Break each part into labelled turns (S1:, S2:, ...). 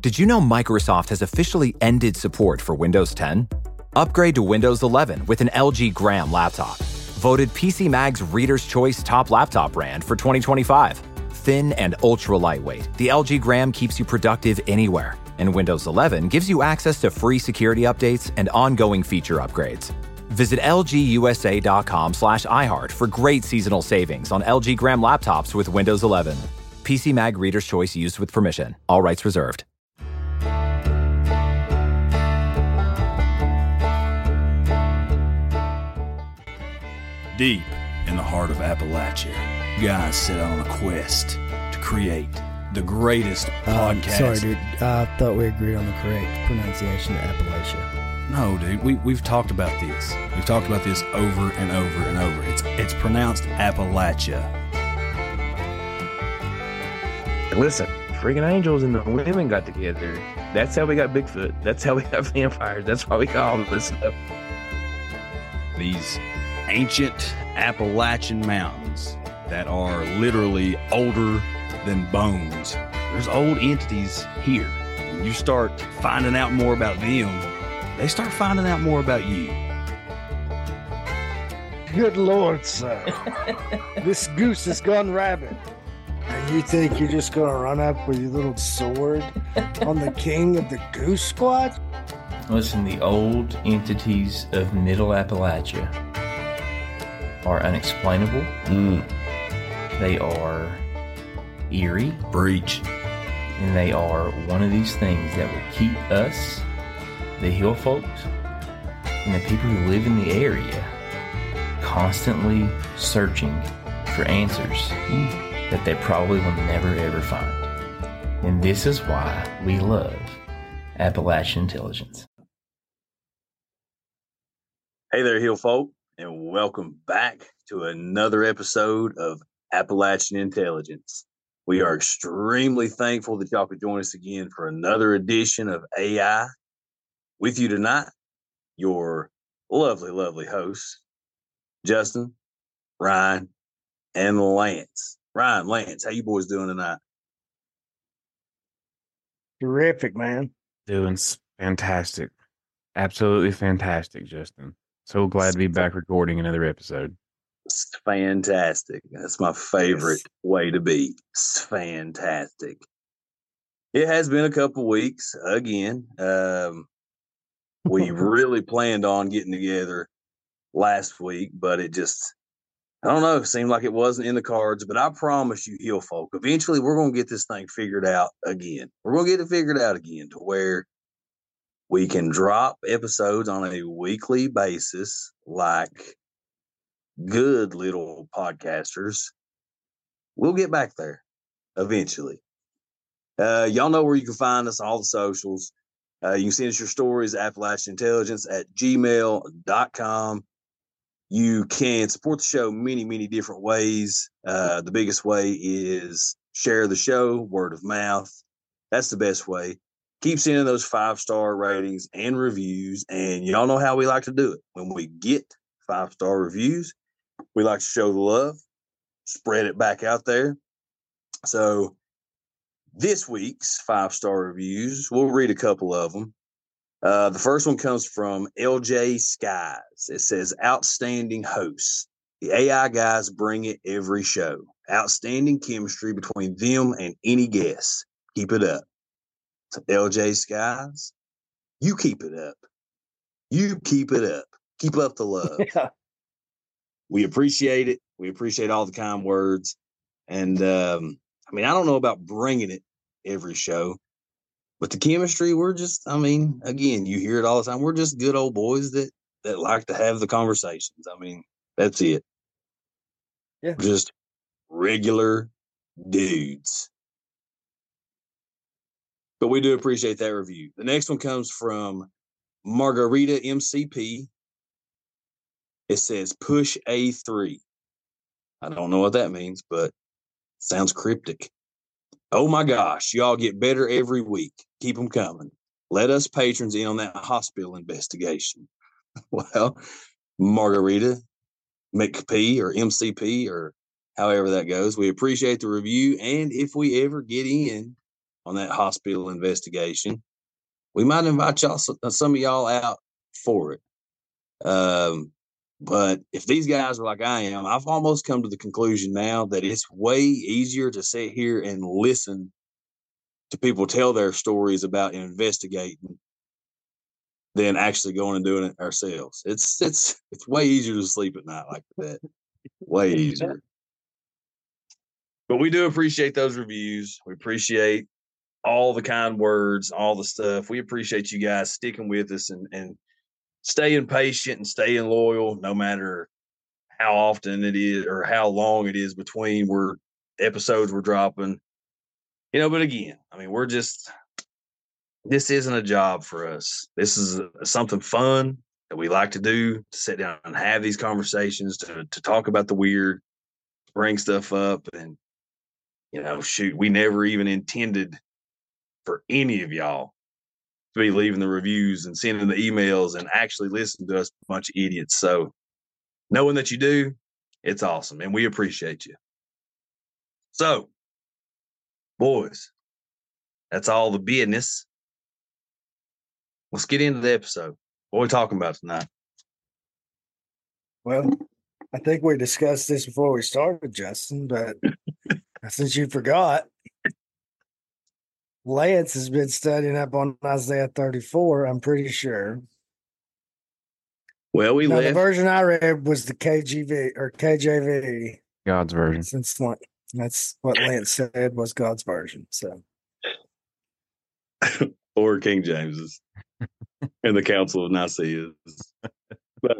S1: Did you know Microsoft has officially ended support for Windows 10? Upgrade to Windows 11 with an LG Gram laptop. Voted PC Mag's Reader's Choice Top Laptop Brand for 2025. Thin and ultra lightweight, the LG Gram keeps you productive anywhere. And Windows 11 gives you access to free security updates and ongoing feature upgrades. Visit lgusa.com/iHeart for great seasonal savings on LG Gram laptops with Windows 11. PC Mag Reader's Choice used with permission. All rights reserved.
S2: Deep in the heart of Appalachia, guys set out on a quest to create the greatest podcast.
S3: Sorry, dude. I thought we agreed on the correct pronunciation of Appalachia.
S2: No, dude. We've talked about this. We've talked about this over and over and over. It's pronounced Appalachia.
S4: Listen, freaking angels and the women got together. That's how we got Bigfoot. That's how we got vampires. That's why we got all this stuff.
S2: These ancient Appalachian mountains that are literally older than bones. There's old entities here. When you start finding out more about them, they start finding out more about you.
S5: Good Lord, sir. This goose has gone rabid. And you think you're just going to run up with your little sword on the king of the Goose Squad?
S6: Listen, the old entities of Middle Appalachia are unexplainable. They are eerie.
S2: Breach.
S6: And they are one of these things that will keep us, the hill folks, and the people who live in the area constantly searching for answers that they probably will never ever find. And this is why we love Appalachian Intelligence.
S2: Hey there, hill folk, and welcome back to another episode of Appalachian Intelligence. We are extremely thankful that y'all could join us again for another edition of AI. With you tonight, your lovely, lovely hosts, Justin, Ryan, and Lance. Ryan, Lance, how you boys doing tonight?
S5: Terrific, man.
S4: Doing fantastic. Absolutely fantastic, Justin. So glad to be back recording another episode.
S2: It's fantastic. That's my favorite way to be. It's fantastic. It has been a couple weeks again. We really planned on getting together last week, but it just, I don't know, seemed like it wasn't in the cards. But I promise you, hill folk, eventually we're going to get this thing figured out again. We're going to get it figured out again to where we can drop episodes on a weekly basis like good little podcasters. We'll get back there eventually. Y'all know where you can find us on all the socials. You can send us your stories, AppalachianIntelligence@gmail.com. You can support the show many, many different ways. The biggest way is share the show, word of mouth. That's the best way. Keep sending those 5-star ratings and reviews. And y'all know how we like to do it. When we get 5-star reviews, we like to show the love, spread it back out there. So this week's 5-star reviews, we'll read a couple of them. The first one comes from LJ Skies. It says, outstanding hosts. The AI guys bring it every show. Outstanding chemistry between them and any guest. Keep it up. So LJ Skies, you keep it up. You keep it up. Keep up the love.
S5: Yeah.
S2: We appreciate it. We appreciate all the kind words. And, I don't know about bringing it every show, but the chemistry, we're just, again, you hear it all the time. We're just good old boys that like to have the conversations. That's it.
S5: Yeah.
S2: Just regular dudes. But we do appreciate that review. The next one comes from Margarita MCP. It says, push A3. I don't know what that means, but sounds cryptic. Oh my gosh, y'all get better every week. Keep them coming. Let us patrons in on that hospital investigation. Well, Margarita McP or MCP or however that goes, we appreciate the review. And if we ever get in on that hospital investigation. We might invite y'all, some of y'all out for it. But if these guys are like I am, I've almost come to the conclusion now that it's way easier to sit here and listen to people tell their stories about investigating than actually going and doing it ourselves. It's way easier to sleep at night like that. Way easier. But we do appreciate those reviews. We appreciate all the kind words, all the stuff. We appreciate you guys sticking with us and staying patient and staying loyal, no matter how often it is or how long it is between episodes we're dropping. But again, I mean, this isn't a job for us. This is something fun that we like to do, to sit down and have these conversations, to talk about the weird, bring stuff up. And, we never even intended for any of y'all to be leaving the reviews and sending the emails and actually listening to us, a bunch of idiots. So knowing that you do, it's awesome. And we appreciate you. So, boys, that's all the business. Let's get into the episode. What are we talking about tonight?
S5: Well, I think we discussed this before we started, Justin, but since you forgot, Lance has been studying up on Isaiah 34, I'm pretty sure.
S2: Well,
S5: the version I read was the KJV or KJV.
S7: God's version.
S5: That's what Lance said was God's version. So,
S2: or King James's and the Council of Nicaea. But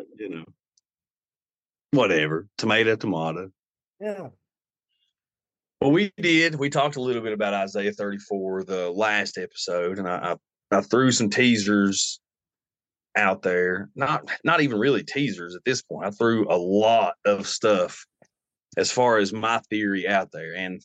S2: whatever. Tomato.
S5: Yeah.
S2: Well, we talked a little bit about Isaiah 34 the last episode, and I threw some teasers out there. Not even really teasers at this point. I threw a lot of stuff as far as my theory out there, and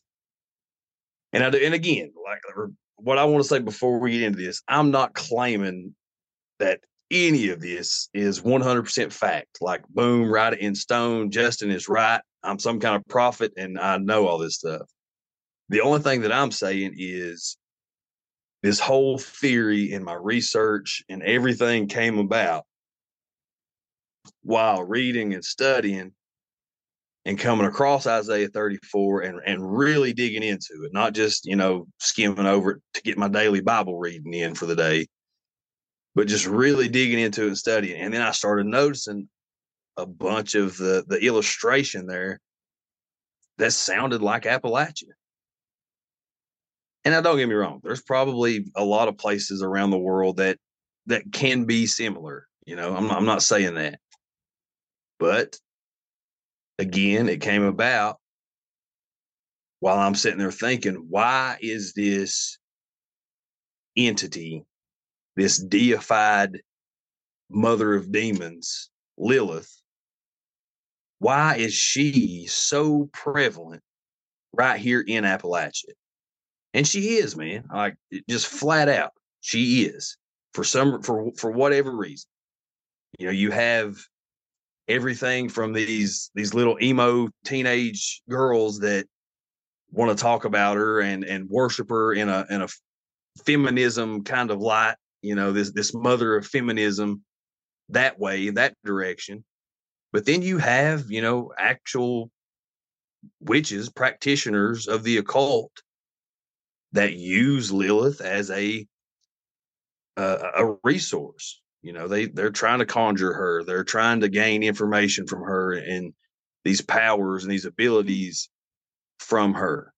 S2: again, like what I want to say before we get into this, I'm not claiming that any of this is 100% fact. Like, boom, write it in stone. Justin is right. I'm some kind of prophet, and I know all this stuff. The only thing that I'm saying is this whole theory and my research and everything came about while reading and studying and coming across Isaiah 34 and really digging into it, not just, skimming over it to get my daily Bible reading in for the day, but just really digging into it and studying. And then I started noticing a bunch of the illustration there that sounded like Appalachia. And now, don't get me wrong, there's probably a lot of places around the world that can be similar. I'm not saying that. But again, it came about while I'm sitting there thinking, why is this entity, this deified mother of demons, Lilith, why is she so prevalent right here in Appalachia? And she is, man. Like, just flat out, she is for whatever reason. You have everything from these little emo teenage girls that want to talk about her and worship her in a feminism kind of light. This mother of feminism that way, in that direction. But then you have, actual witches, practitioners of the occult that use Lilith as a resource. They're trying to conjure her. They're trying to gain information from her and these powers and these abilities from her.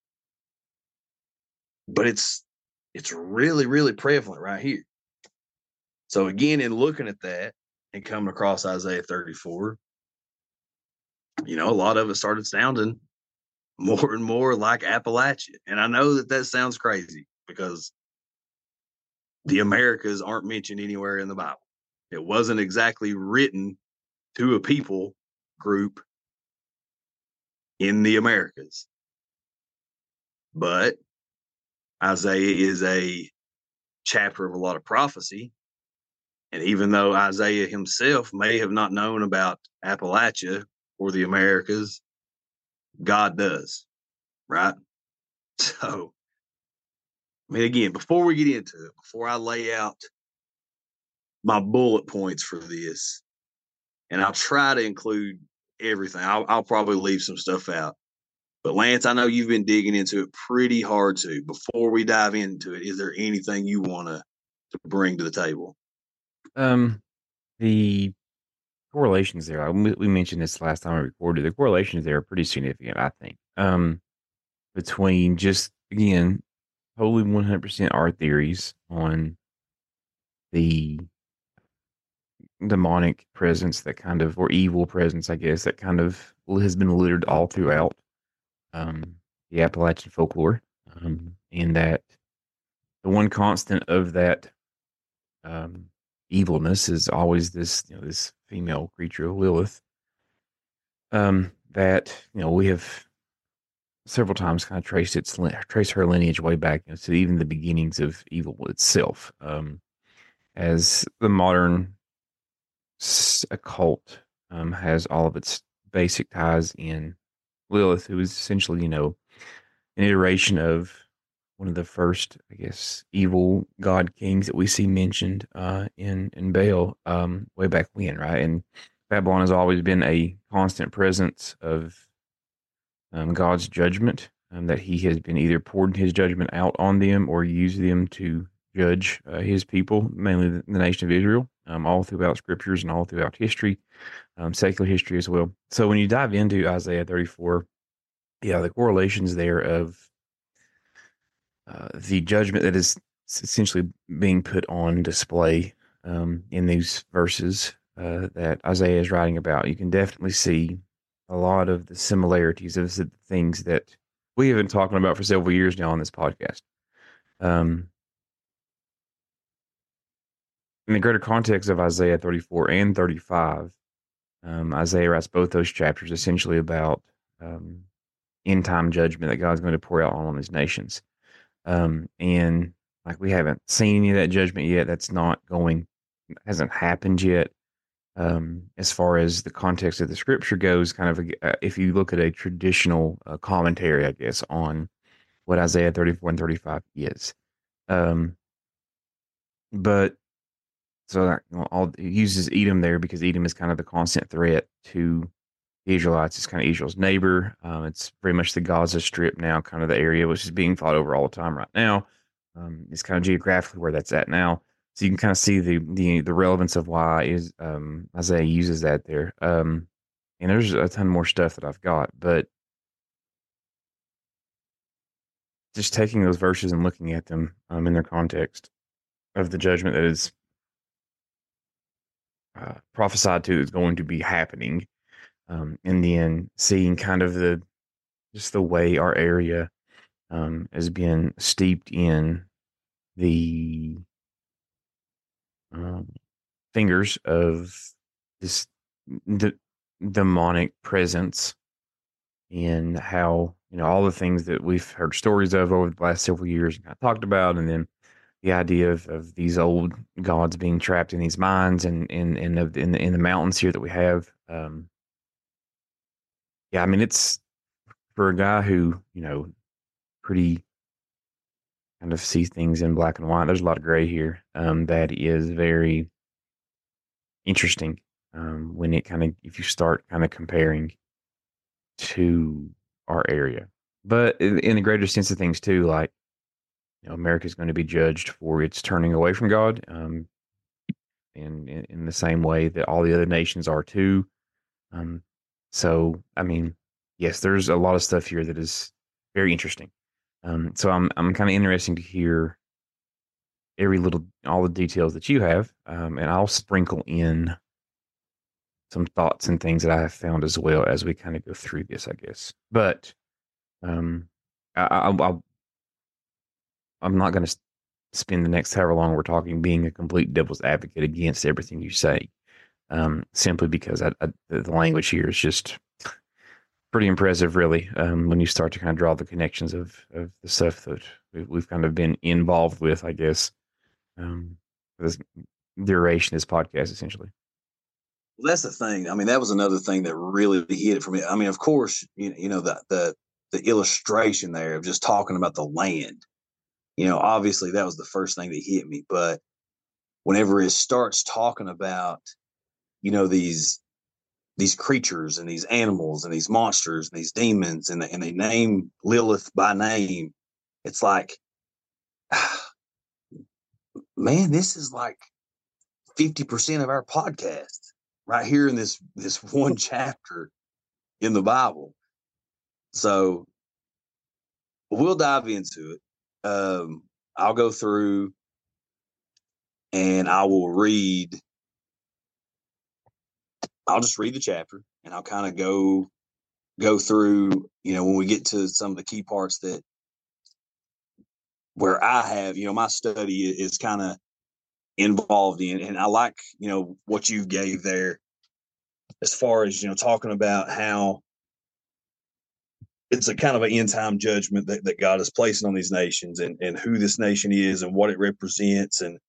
S2: But it's really, really prevalent right here. So again, in looking at that and coming across Isaiah 34, a lot of it started sounding more and more like Appalachia. And I know that sounds crazy because the Americas aren't mentioned anywhere in the Bible. It wasn't exactly written to a people group in the Americas. But Isaiah is a chapter of a lot of prophecy. And even though Isaiah himself may have not known about Appalachia or the Americas, God does, right? So I mean, again, before we get into it, before I lay out my bullet points for this, and I'll try to include everything. I'll probably leave some stuff out. But Lance, I know you've been digging into it pretty hard too. Before we dive into it, is there anything you want to bring to the table?
S7: The correlations there, we mentioned this last time I recorded. The correlations there are pretty significant, I think. Between just, again, totally 100% our theories on the demonic presence that kind of, or evil presence, I guess, that kind of has been littered all throughout the Appalachian folklore, and that the one constant of that evilness is always this, this female creature, Lilith, that, we have several times kind of trace her lineage way back to even the beginnings of evil itself. As the modern occult has all of its basic ties in Lilith, who is essentially, an iteration of one of the first, I guess, evil god kings that we see mentioned in Baal way back when, right? And Babylon has always been a constant presence of God's judgment, that he has been either poured his judgment out on them or used them to judge his people, mainly the nation of Israel, all throughout scriptures and all throughout history, secular history as well. So when you dive into Isaiah 34, the correlations there of the judgment that is essentially being put on display in these verses that Isaiah is writing about, you can definitely see a lot of the similarities of the things that we have been talking about for several years now on this podcast. In the greater context of Isaiah 34 and 35, Isaiah writes both those chapters essentially about end time judgment that God's going to pour out on his nations. And like, we haven't seen any of that judgment yet. Hasn't happened yet. As far as the context of the scripture goes, kind of, if you look at a traditional commentary, I guess, on what Isaiah 34 and 35 is. But so it uses Edom there because Edom is kind of the constant threat to the Israelites. It's kind of Israel's neighbor. It's very much the Gaza Strip now, kind of the area which is being fought over all the time right now. It's kind of geographically where that's at now. So you can kind of see the relevance of why Isaiah uses that there. And there's a ton more stuff that I've got, but just taking those verses and looking at them in their context of the judgment that is prophesied to is going to be happening, and then seeing kind of the way our area has been steeped in the fingers of this demonic presence, and how, all the things that we've heard stories of over the last several years and kind of talked about, and then the idea of these old gods being trapped in these mines and in the mountains here that we have. I mean, it's, for a guy who, pretty kind of sees things in black and white, there's a lot of gray here. That is very interesting when if you start kind of comparing to our area. But in the greater sense of things too, like, America is going to be judged for its turning away from God, and in the same way that all the other nations are too. So, I mean, yes, there's a lot of stuff here that is very interesting. So I'm kind of interested to hear all the details that you have, and I'll sprinkle in some thoughts and things that I have found as well as we kind of go through this, I guess. But I'm not going to spend the next however long we're talking being a complete devil's advocate against everything you say, simply because the language here is just pretty impressive, really, when you start to kind of draw the connections of the stuff that we've kind of been involved with, I guess, for this duration of this podcast, essentially.
S2: Well, that's the thing. I mean, that was another thing that really hit it for me. I mean, of course, the illustration there of just talking about the land. Obviously that was the first thing that hit me. But whenever it starts talking about, these creatures and these animals and these monsters and these demons, and they name Lilith by name, it's like, man, this is like 50% of our podcast right here in this one chapter in the Bible. So we'll dive into it. I'll go through and I'll just read the chapter, and I'll kind of go through, when we get to some of the key parts that where I have, my study is kind of involved in. And I like, what you gave there as far as, talking about how it's a kind of an end time judgment that God is placing on these nations, and who this nation is and what it represents, and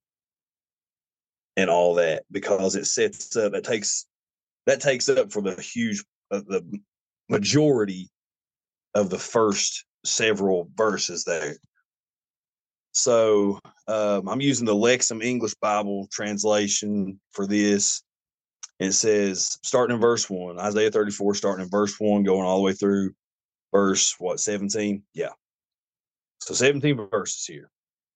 S2: all that, because it sets up, that takes up for the majority of the first several verses there. So I'm using the Lexham English Bible translation for this. And it says, starting in verse 1, Isaiah 34, starting in verse 1, going all the way through verse, 17? Yeah. So 17 verses here.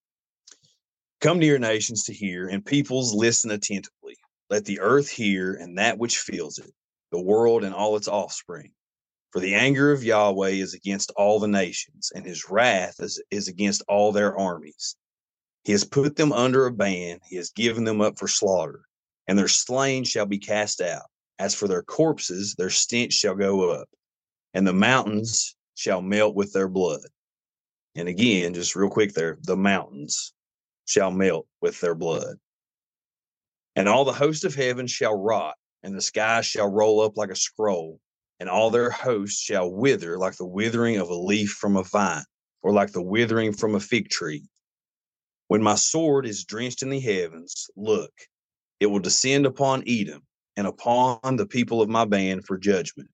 S2: Come near, nations, to hear, and peoples listen attentively. Let the earth hear, and that which fills it, the world and all its offspring. For the anger of Yahweh is against all the nations, and his wrath is against all their armies. He has put them under a ban, he has given them up for slaughter, and their slain shall be cast out. As for their corpses, their stench shall go up, and the mountains shall melt with their blood. And again, just real quick there, the mountains shall melt with their blood. And all the host of heaven shall rot, and the sky shall roll up like a scroll, and all their hosts shall wither like the withering of a leaf from a vine, or like the withering from a fig tree. When my sword is drenched in the heavens, look, it will descend upon Edom and upon the people of my band for judgment.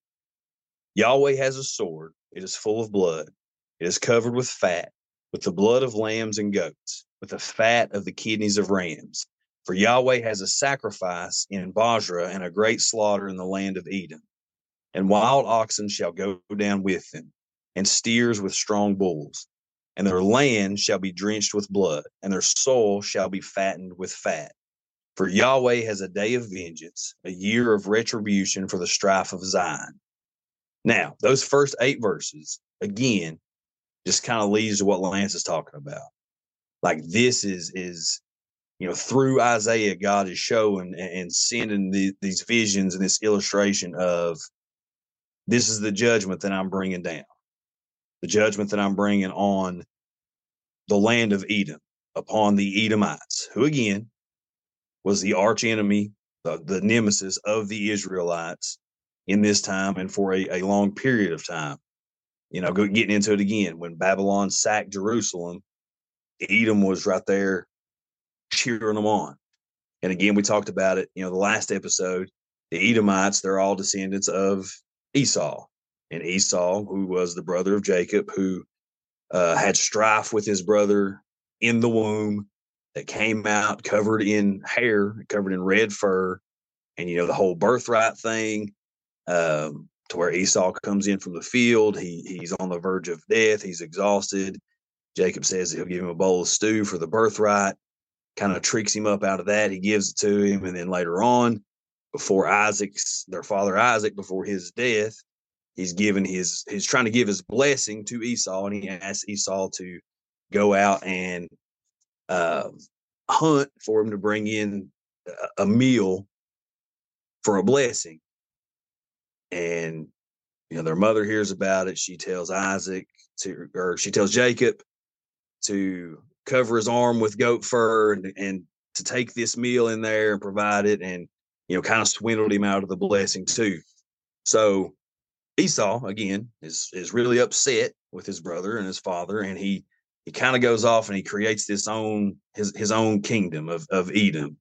S2: Yahweh has a sword. It is full of blood. It is covered with fat, with the blood of lambs and goats, with the fat of the kidneys of rams. For Yahweh has a sacrifice in Basra and a great slaughter in the land of Edom. And wild oxen shall go down with them, and steers with strong bulls. And their land shall be drenched with blood, and their soul shall be fattened with fat. For Yahweh has a day of vengeance, a year of retribution for the strife of Zion. Now, those first 8 verses, again, just kind of leads to what Lance is talking about. Like, this is through Isaiah, God is showing and sending these visions and this illustration of, this is the judgment that I'm bringing down. The judgment that I'm bringing on the land of Edom, upon the Edomites, who again was the arch enemy, the nemesis of the Israelites in this time and for a long period of time. Getting into it again, when Babylon sacked Jerusalem, Edom was right there cheering them on. And again, we talked about it, the last episode, the Edomites, they're all descendants of Esau. And Esau, who was the brother of Jacob, who had strife with his brother in the womb, that came out covered in hair, covered in red fur, and the whole birthright thing, to where Esau comes in from the field. He's on the verge of death. He's exhausted. Jacob says he'll give him a bowl of stew for the birthright, kind of tricks him up out of that. He gives it to him. And then later on, before their father Isaac, before his death, he's trying to give his blessing to Esau, and he asks Esau to go out and hunt for him to bring in a meal for a blessing. And their mother hears about it. She tells she tells Jacob to cover his arm with goat fur and to take this meal in there and provide it, and kind of swindled him out of the blessing too. So Esau again is really upset with his brother and his father, and he kind of goes off and he creates his own kingdom of Edom,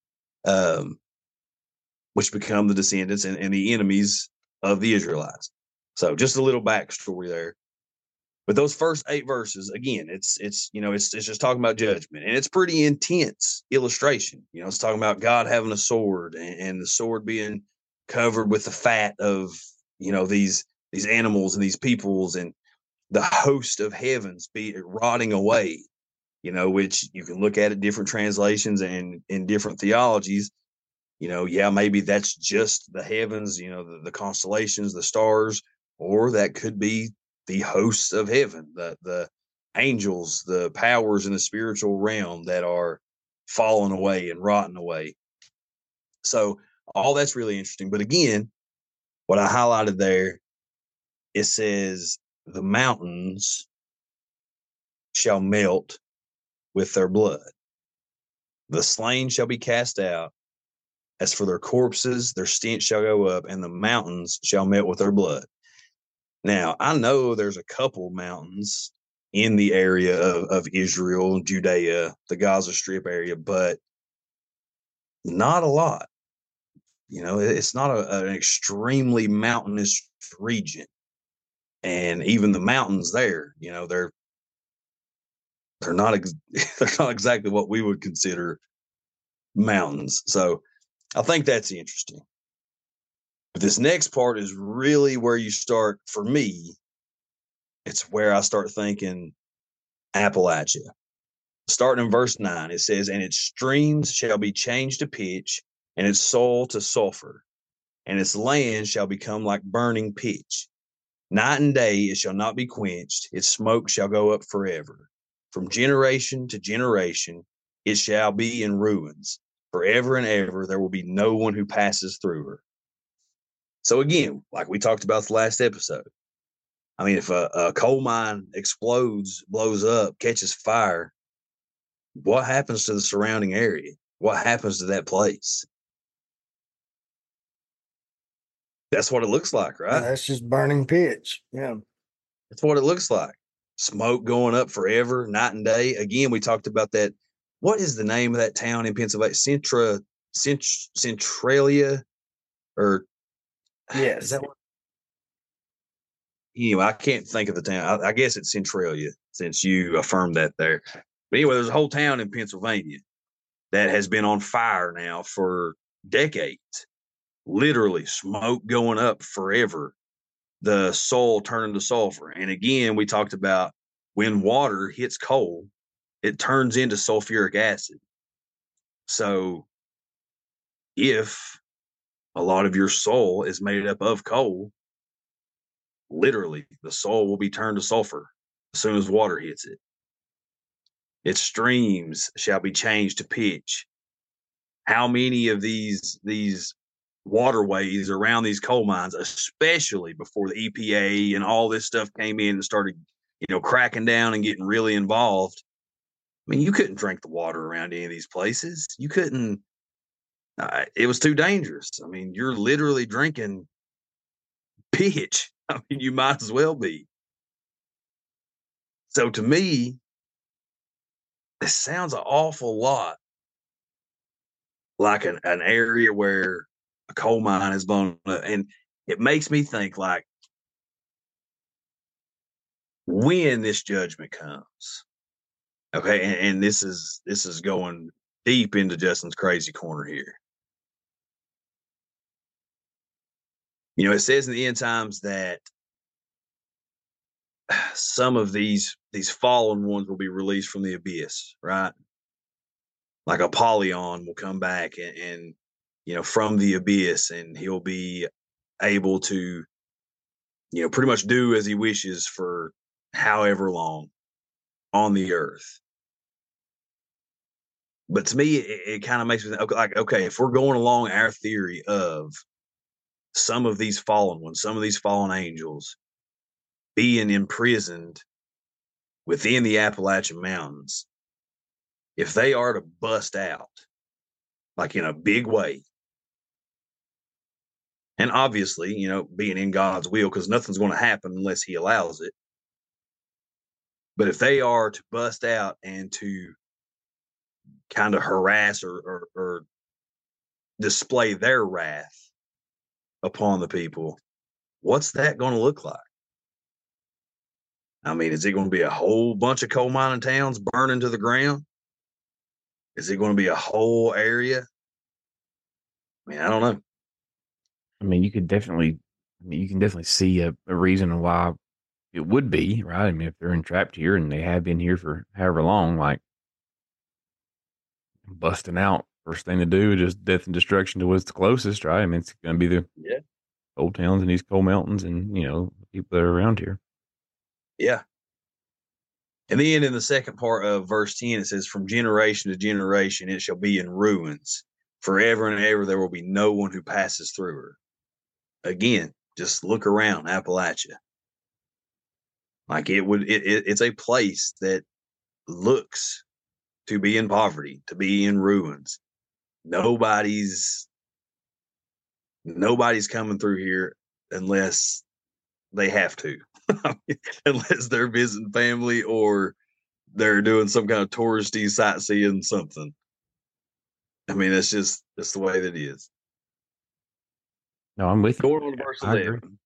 S2: which become the descendants and the enemies of the Israelites. So just a little backstory there. But those first 8 verses, again, it's just talking about judgment, and it's pretty intense illustration. It's talking about God having a sword, and the sword being covered with the fat of these animals and these peoples, and the host of heavens be rotting away. Which you can look at it different translations and in different theologies. Maybe that's just the heavens, the constellations, the stars, or that could be the hosts of heaven, the angels, the powers in the spiritual realm that are falling away and rotting away. So all that's really interesting. But again, what I highlighted there, it says the mountains shall melt with their blood. The slain shall be cast out. As for their corpses, their stench shall go up, and the mountains shall melt with their blood. Now, I know there's a couple mountains in the area of Israel, Judea, the Gaza Strip area, but not a lot. It's not an extremely mountainous region. And even the mountains there, they're not they're not exactly what we would consider mountains. So I think that's interesting. But this next part is really where you start, for me, it's where I start thinking Appalachia. Starting in verse 9, it says, and its streams shall be changed to pitch, and its soil to sulfur, and its land shall become like burning pitch. Night and day it shall not be quenched, its smoke shall go up forever. From generation to generation it shall be in ruins. Forever and ever there will be no one who passes through her. So again, like we talked about the last episode, I mean, if a coal mine explodes, blows up, catches fire, what happens to the surrounding area? What happens to that place? That's what it looks like, right?
S5: Yeah, that's just burning pitch. Yeah.
S2: That's what it looks like. Smoke going up forever, night and day. Again, we talked about that. What is the name of that town in Pennsylvania? Centralia, or
S5: yes.
S2: Is that what? Anyway, I can't think of the town. I guess it's Centralia, since you affirmed that there. But anyway, there's a whole town in Pennsylvania that has been on fire now for decades. Literally, smoke going up forever. The soil turning to sulfur. And again, we talked about when water hits coal, it turns into sulfuric acid. So if a lot of your soil is made up of coal, literally the soil will be turned to sulfur as soon as water hits it. Its streams shall be changed to pitch. How many of these waterways around these coal mines, especially before the EPA and all this stuff came in and started, cracking down and getting really involved? I mean, you couldn't drink the water around any of these places. You couldn't. It was too dangerous. I mean, you're literally drinking pitch. I mean, you might as well be. So to me, it sounds an awful lot like an area where a coal mine is blown up. And it makes me think, like, when this judgment comes, okay, and this is going deep into Justin's crazy corner here. It says in the end times that some of these fallen ones will be released from the abyss, right? Like Apollyon will come back and from the abyss, and he'll be able to, pretty much do as he wishes for however long on the earth. But to me, it kind of makes me think, okay, if we're going along our theory of some of these fallen ones, some of these fallen angels being imprisoned within the Appalachian Mountains, if they are to bust out, like in a big way, and obviously, being in God's will, because nothing's going to happen unless he allows it. But if they are to bust out and to kind of harass or display their wrath upon the people, what's that going to look like? I mean, is it going to be a whole bunch of coal mining towns burning to the ground? Is it going to be a whole area? I mean, I don't know.
S7: I mean, you can definitely see a reason why it would be, right? I mean, if they're entrapped here and they have been here for however long, like busting out, first thing to do is just death and destruction to what's the closest, right? I mean, it's going to be the old towns and these coal mountains and, people that are around here.
S2: Yeah. And then in the second part of verse 10, it says, from generation to generation, it shall be in ruins. Forever and ever, there will be no one who passes through her. Again, just look around Appalachia. Like it's a place that looks to be in poverty, to be in ruins. Nobody's coming through here unless they have to, unless they're visiting family or they're doing some kind of touristy sightseeing something. I mean, that's the way that it is.
S7: No, I'm with you.
S2: Going on to verse 11.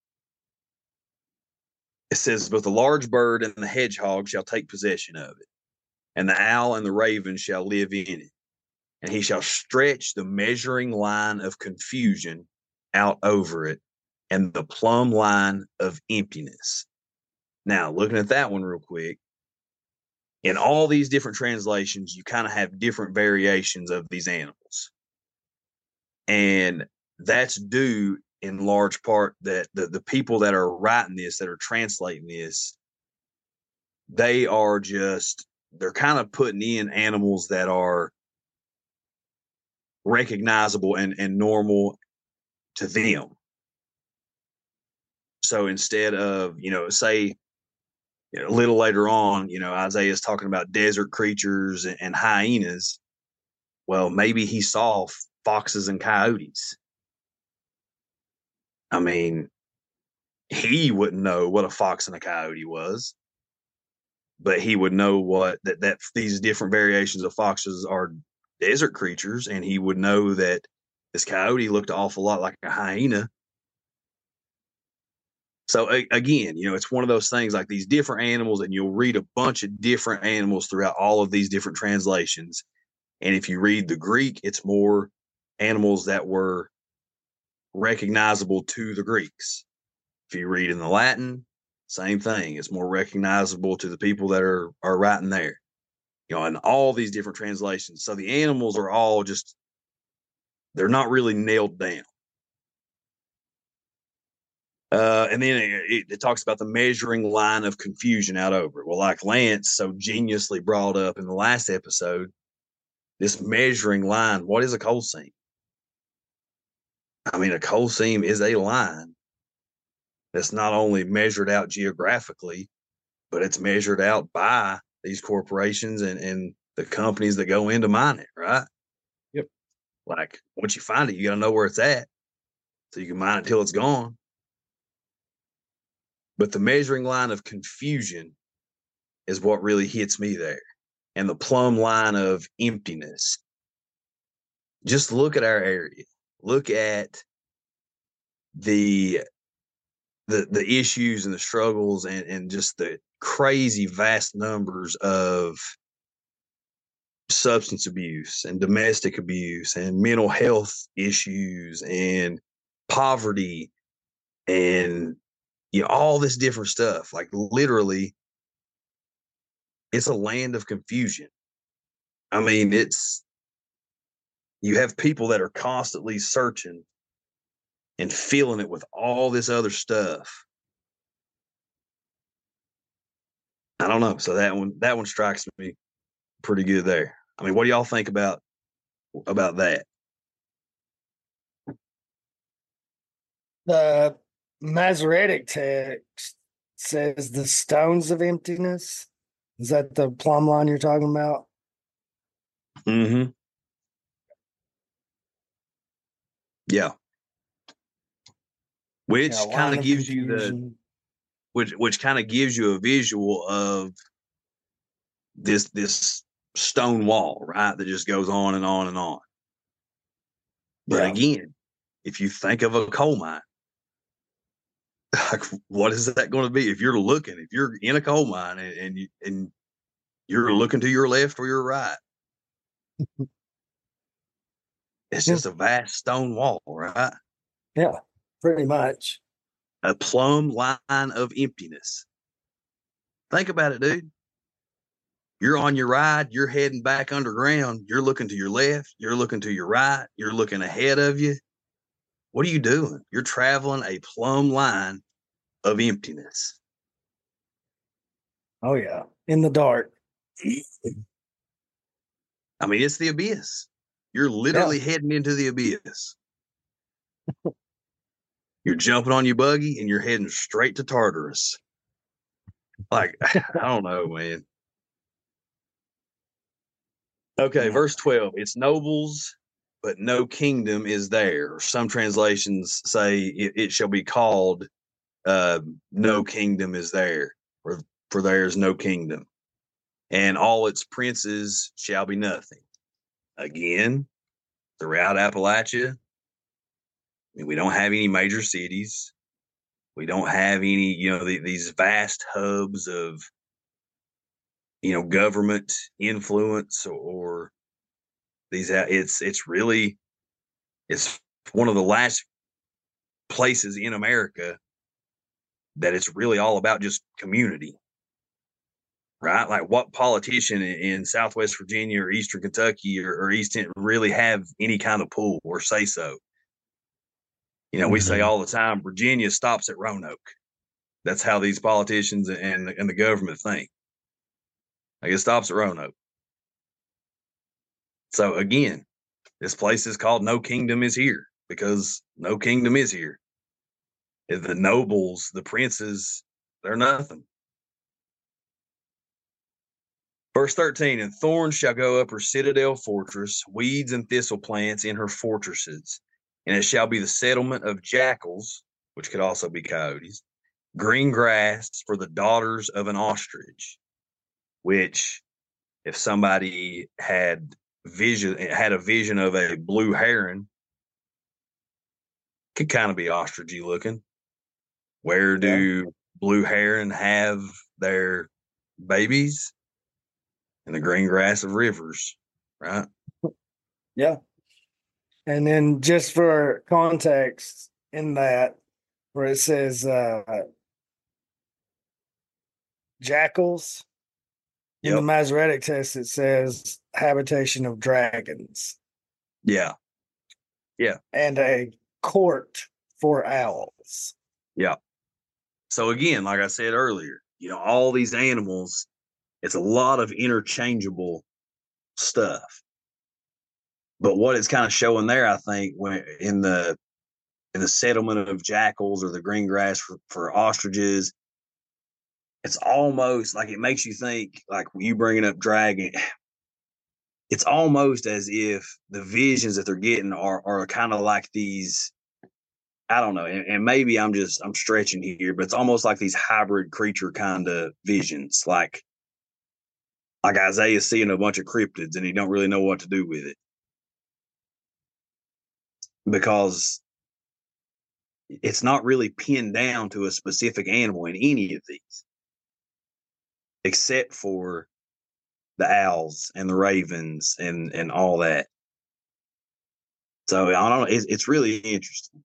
S2: It says, but the large bird and the hedgehog shall take possession of it, and the owl and the raven shall live in it. And he shall stretch the measuring line of confusion out over it, and the plumb line of emptiness. Now, looking at that one real quick, in all these different translations, you kind of have different variations of these animals. And that's due in large part that the people that are writing this, that are translating this, they're kind of putting in animals that are recognizable and normal to them. So instead of, say, a little later on, Isaiah is talking about desert creatures and hyenas. Well, maybe he saw foxes and coyotes. I mean, he wouldn't know what a fox and a coyote was, but he would know what that these different variations of foxes are desert creatures, and he would know that this coyote looked an awful lot like a hyena. So again, it's one of those things, like these different animals, and you'll read a bunch of different animals throughout all of these different translations. And if you read the Greek, it's more animals that were recognizable to the Greeks. If you read in the Latin, same thing. It's more recognizable to the people that are writing there. In all these different translations. So the animals are all they're not really nailed down. And then it talks about the measuring line of confusion out over it. Well, like Lance so geniusly brought up in the last episode, this measuring line, what is a coal seam? I mean, a coal seam is a line that's not only measured out geographically, but it's measured out by these corporations and the companies that go into mine it, right?
S4: Yep.
S2: Like, once you find it, you got to know where it's at so you can mine it till it's gone. But the measuring line of confusion is what really hits me there. And the plumb line of emptiness. Just look at our area. Look at the issues and the struggles and just the crazy vast numbers of substance abuse and domestic abuse and mental health issues and poverty and all this different stuff. Like, literally, it's a land of confusion. I mean, you have people that are constantly searching and filling it with all this other stuff. I don't know. So that one strikes me pretty good there. I mean, what do y'all think about that?
S5: The Masoretic text says the stones of emptiness. Is that the plumb line you're talking about?
S2: Mm-hmm. Yeah. Which kind of gives you which kind of gives you a visual of this stone wall, right? That just goes on and on and on. But again, if you think of a coal mine, Like, what is that going to be? If you're in a coal mine and you're looking to your left or your right, it's just a vast stone wall, right?
S5: Yeah, pretty much.
S2: A plumb line of emptiness. Think about it, dude. You're on your ride, you're heading back underground, you're looking to your left, you're looking to your right, you're looking ahead of you. What are you doing? You're traveling a plumb line of emptiness.
S5: Oh, yeah. In the dark.
S2: I mean, it's the abyss. You're literally heading into the abyss. You're jumping on your buggy and you're heading straight to Tartarus. Like, I don't know, man. Okay, verse 12. It's nobles, but no kingdom is there. Some translations say it shall be called no kingdom is there, or for there is no kingdom. And all its princes shall be nothing. Again, throughout Appalachia, I mean, we don't have any major cities. We don't have any, these vast hubs of, government influence or these. It's one of the last places in America that it's really all about just community, right? Like, what politician in Southwest Virginia or Eastern Kentucky or Eastern really have any kind of pull or say so? We say all the time, Virginia stops at Roanoke. That's how these politicians and the government think. Like, it stops at Roanoke. So again, this place is called No Kingdom is Here because no kingdom is here. The nobles, the princes, they're nothing. Verse 13, and thorns shall go up her citadel fortress, weeds and thistle plants in her fortresses, and it shall be the settlement of jackals, which could also be coyotes, green grass for the daughters of an ostrich, which if somebody had a vision of a blue heron, could kind of be ostrichy looking. Where do blue heron have their babies? In the green grass of rivers, right?
S5: Yeah. And then just for context in that, where it says jackals, in the Masoretic text, it says habitation of dragons.
S2: Yeah. Yeah.
S5: And a court for owls.
S2: Yeah. So again, like I said earlier, all these animals, it's a lot of interchangeable stuff. But what it's kind of showing there, I think, when in the settlement of jackals or the green grass for ostriches, it's almost like it makes you think, like you bringing up dragon, it's almost as if the visions that they're getting are kind of like these, I don't know, and maybe I'm stretching here, but it's almost like these hybrid creature kind of visions, like Isaiah seeing a bunch of cryptids and he don't really know what to do with it. Because it's not really pinned down to a specific animal in any of these, except for the owls and the ravens and all that. So I don't know. It's really interesting.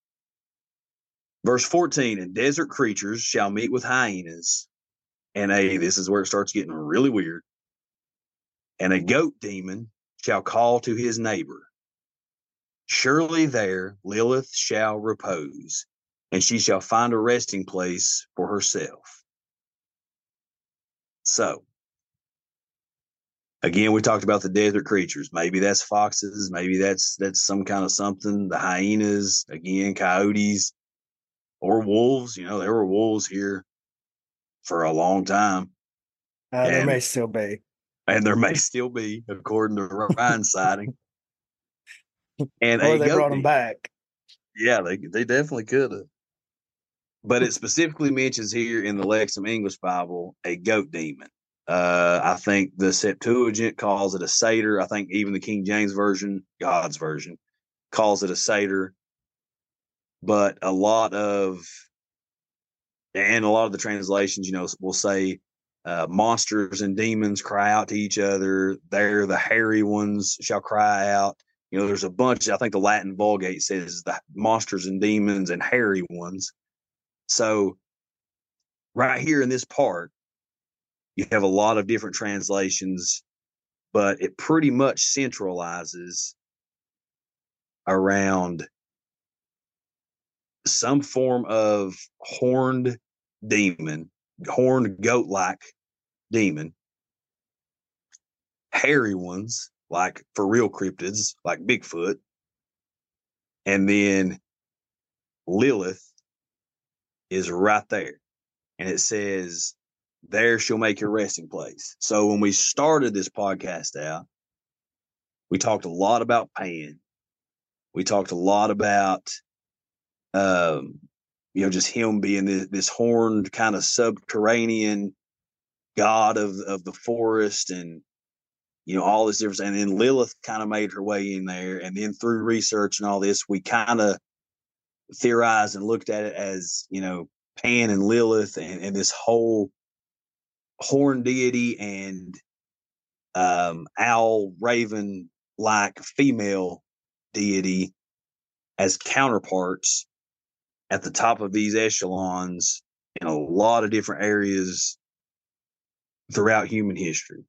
S2: Verse 14, and desert creatures shall meet with hyenas. And this is where it starts getting really weird. And a goat demon shall call to his neighbor. Surely there Lilith shall repose, and she shall find a resting place for herself. So, again, we talked about the desert creatures. Maybe that's foxes. Maybe that's some kind of something. The hyenas, again, coyotes, or wolves. There were wolves here for a long time.
S5: There may still be.
S2: And there may still be, according to Ryan's sighting. And
S5: or they brought them back.
S2: Yeah, they definitely could have. But it specifically mentions here in the Lexham English Bible a goat demon. I think the Septuagint calls it a satyr. I think even the King James Version, God's version, calls it a satyr. But a lot of And a lot of the translations, will say monsters and demons cry out to each other. There, the hairy ones shall cry out. There's a bunch. I think the Latin Vulgate says the monsters and demons and hairy ones. So right here in this part, you have a lot of different translations, but it pretty much centralizes around some form of horned demon, horned goat-like demon, hairy ones, like for real cryptids, like Bigfoot, and then Lilith is right there. And it says, there she'll make your resting place. So when we started this podcast out, we talked a lot about Pan. We talked a lot about, just him being this horned kind of subterranean god of the forest, and all this difference. And then Lilith kind of made her way in there, and then through research and all this, we kind of theorized and looked at it as Pan and Lilith and this whole horned deity and owl raven like female deity as counterparts at the top of these echelons in a lot of different areas throughout human history.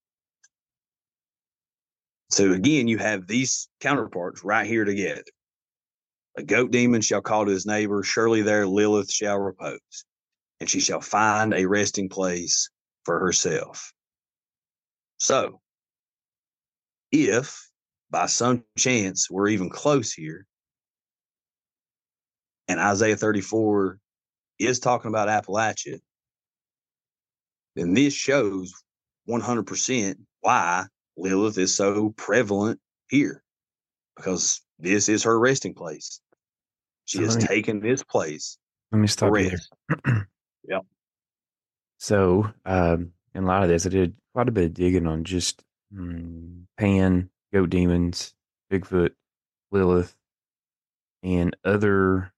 S2: So again, you have these counterparts right here together. A goat demon shall call to his neighbor, surely there Lilith shall repose, and she shall find a resting place for herself. So, if by some chance we're even close here, and Isaiah 34 is talking about Appalachia, then this shows 100% why Lilith is so prevalent here, because this is her resting place. She has taken this place.
S7: Let me stop you there.
S2: Yep.
S7: So, in a lot of this, I did quite a bit of digging on just Pan, goat demons, Bigfoot, Lilith, and other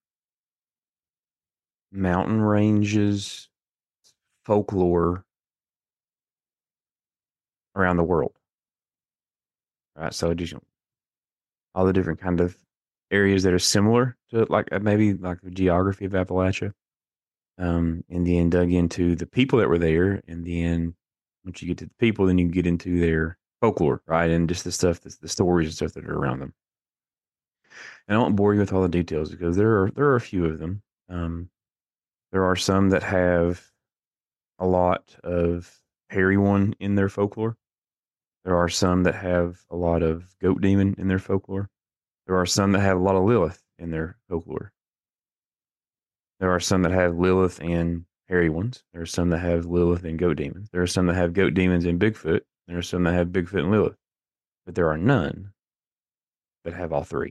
S7: mountain ranges, folklore around the world. Right, so just all the different kind of areas that are similar to maybe like the geography of Appalachia. And then dug into the people that were there, and then once you get to the people, then you can get into their folklore, right, and just the stuff, the stories and stuff that are around them. And I won't bore you with all the details because there are a few of them. There are some that have a lot of hairy one in their folklore. There are some that have a lot of goat demon in their folklore. There are some that have a lot of Lilith in their folklore. There are some that have Lilith and hairy ones. There are some that have Lilith and goat demons. There are some that have goat demons and Bigfoot. There are some that have Bigfoot and Lilith. But there are none that have all three.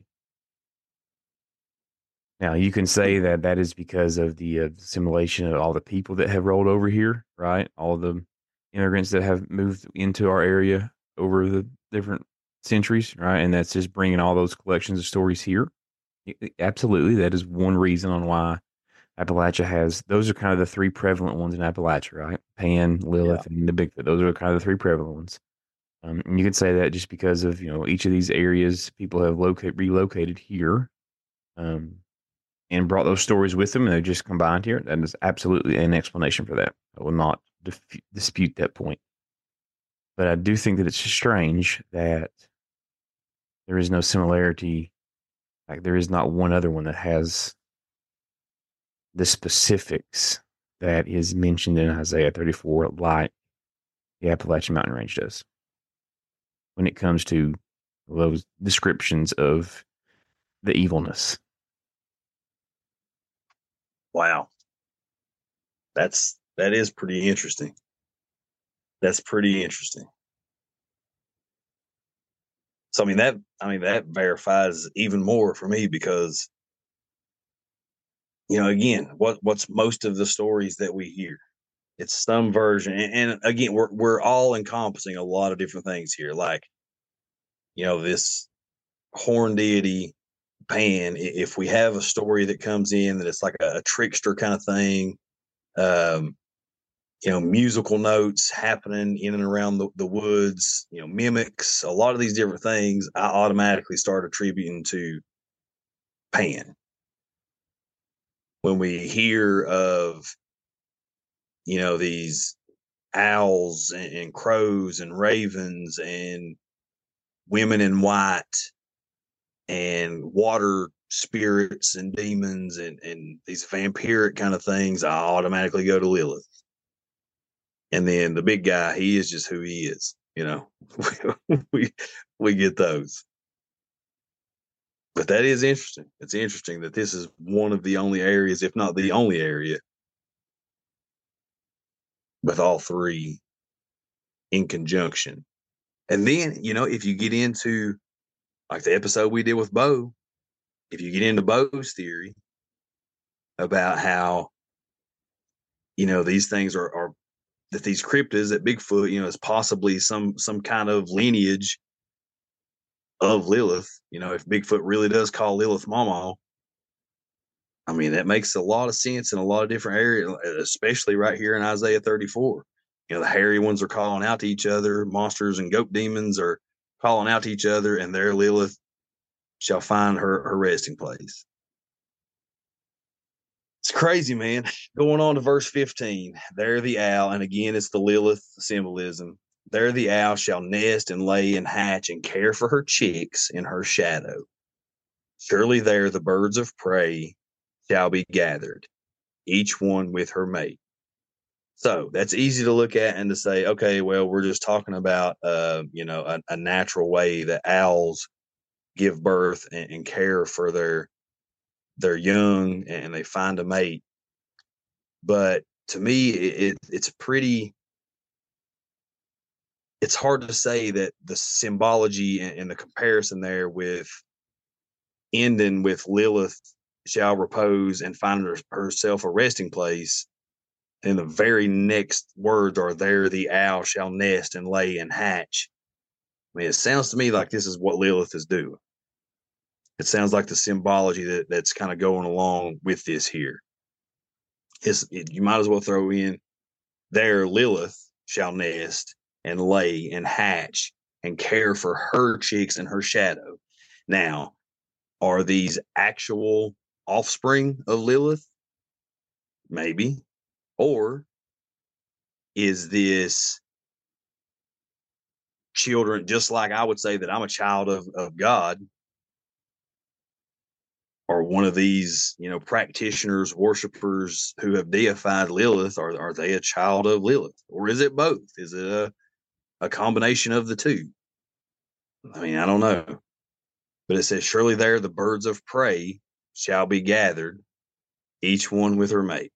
S7: Now, you can say that that is because of the assimilation of all the people that have rolled over here, right? All the immigrants that have moved into our area over the different centuries, right? And that's just bringing all those collections of stories here. Absolutely. That is one reason on why Appalachia has, those are kind of the three prevalent ones in Appalachia, right? Pan, Lilith, and the Bigfoot. Those are kind of the three prevalent ones. And you could say that just because of, each of these areas, people have relocated here and brought those stories with them, and they're just combined here. That is absolutely an explanation for that. I will not dispute that point. But I do think that it's strange that there is no similarity. Like, there is not one other one that has the specifics that is mentioned in Isaiah 34 like the Appalachian Mountain Range does when it comes to those descriptions of the evilness.
S2: Wow. That is pretty interesting. That's pretty interesting. So that verifies even more for me because again, what's most of the stories that we hear? It's some version, and again, we're all encompassing a lot of different things here, like this horn deity Pan. If we have a story that comes in that it's like a trickster kind of thing, Musical notes happening in and around the woods, mimics, a lot of these different things, I automatically start attributing to Pan. When we hear of, these owls and crows and ravens and women in white and water spirits and demons and these vampiric kind of things, I automatically go to Lilith. And then the big guy, he is just who he is. We get those. But that is interesting. It's interesting that this is one of the only areas, if not the only area, with all three in conjunction. And then, if you get into like the episode we did with Bo, if you get into Bo's theory about how, these things are that these cryptids, that Bigfoot, is possibly some kind of lineage of Lilith. If Bigfoot really does call Lilith Mama, I mean, that makes a lot of sense in a lot of different areas, especially right here in Isaiah 34. The hairy ones are calling out to each other. Monsters and goat demons are calling out to each other, and there Lilith shall find her resting place. It's crazy, man. Going on to verse 15. There the owl, and again, it's the Lilith symbolism. There the owl shall nest and lay and hatch and care for her chicks in her shadow. Surely there the birds of prey shall be gathered, each one with her mate. So that's easy to look at and to say, okay, well, we're just talking about, a natural way that owls give birth and care for their young, and they find a mate. But to me, it's hard to say that the symbology and the comparison there with ending with Lilith shall repose and find herself a resting place. And the very next words are there the owl shall nest and lay and hatch. I mean, it sounds to me like this is what Lilith is doing. It sounds like the symbology that's kind of going along with this here. You might as well throw in there Lilith shall nest and lay and hatch and care for her chicks in her shadow. Now, are these actual offspring of Lilith? Maybe. Or is this children, just like I would say that I'm a child of God, or one of these, practitioners, worshipers who have deified Lilith, are they a child of Lilith? Or is it both? Is it a combination of the two? I mean, I don't know. But it says, surely there the birds of prey shall be gathered, each one with her mate.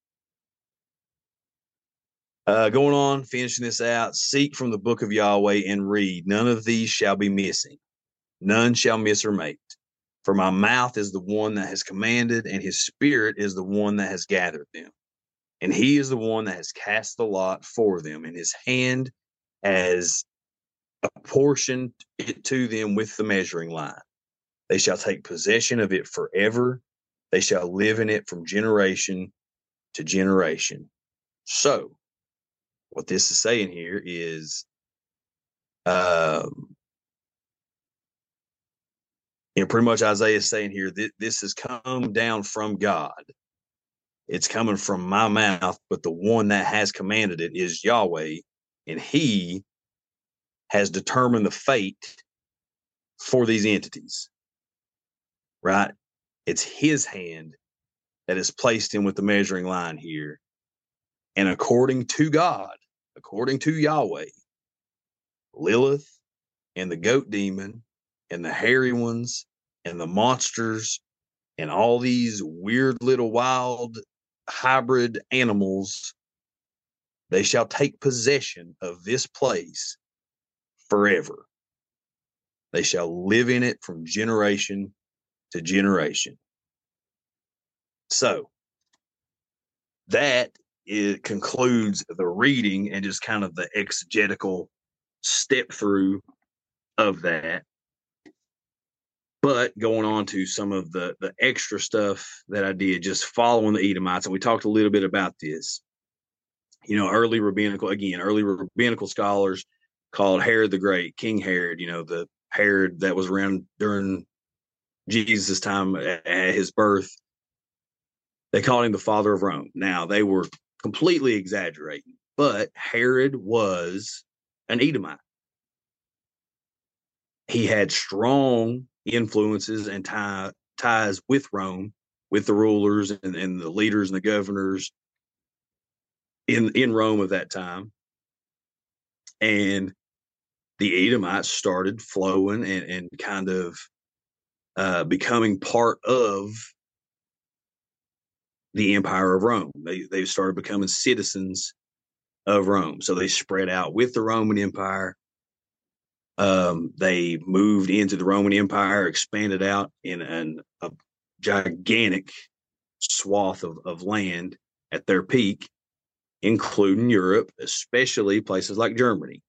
S2: Going on, finishing this out, seek from the book of Yahweh and read. None of these shall be missing. None shall miss her mate. For my mouth is the one that has commanded, and his spirit is the one that has gathered them. And he is the one that has cast the lot for them, and his hand has apportioned it to them with the measuring line. They shall take possession of it forever. They shall live in it from generation to generation. So, what this is saying here is, pretty much Isaiah is saying here that this has come down from God. It's coming from my mouth, but the one that has commanded it is Yahweh, and he has determined the fate for these entities. Right? It's his hand that has placed him with the measuring line here. And according to God, according to Yahweh, Lilith and the goat demon and the hairy ones and the monsters and all these weird little wild hybrid animals, they shall take possession of this place forever. They shall live in it from generation to generation. So that concludes the reading and just kind of the exegetical step through of that. But going on to some of the extra stuff that I did, just following the Edomites, and we talked a little bit about this. early rabbinical scholars called Herod the Great, King Herod, the Herod that was around during Jesus' time at his birth. They called him the father of Rome. Now, they were completely exaggerating, but Herod was an Edomite. He had strong influences and ties with Rome, with the rulers and the leaders and the governors in Rome of that time. And the Edomites started flowing and kind of becoming part of the Empire of Rome. They started becoming citizens of Rome. So they spread out with the Roman Empire. They moved into the Roman Empire, expanded out in a gigantic swath of land at their peak, including Europe, especially places like Germany.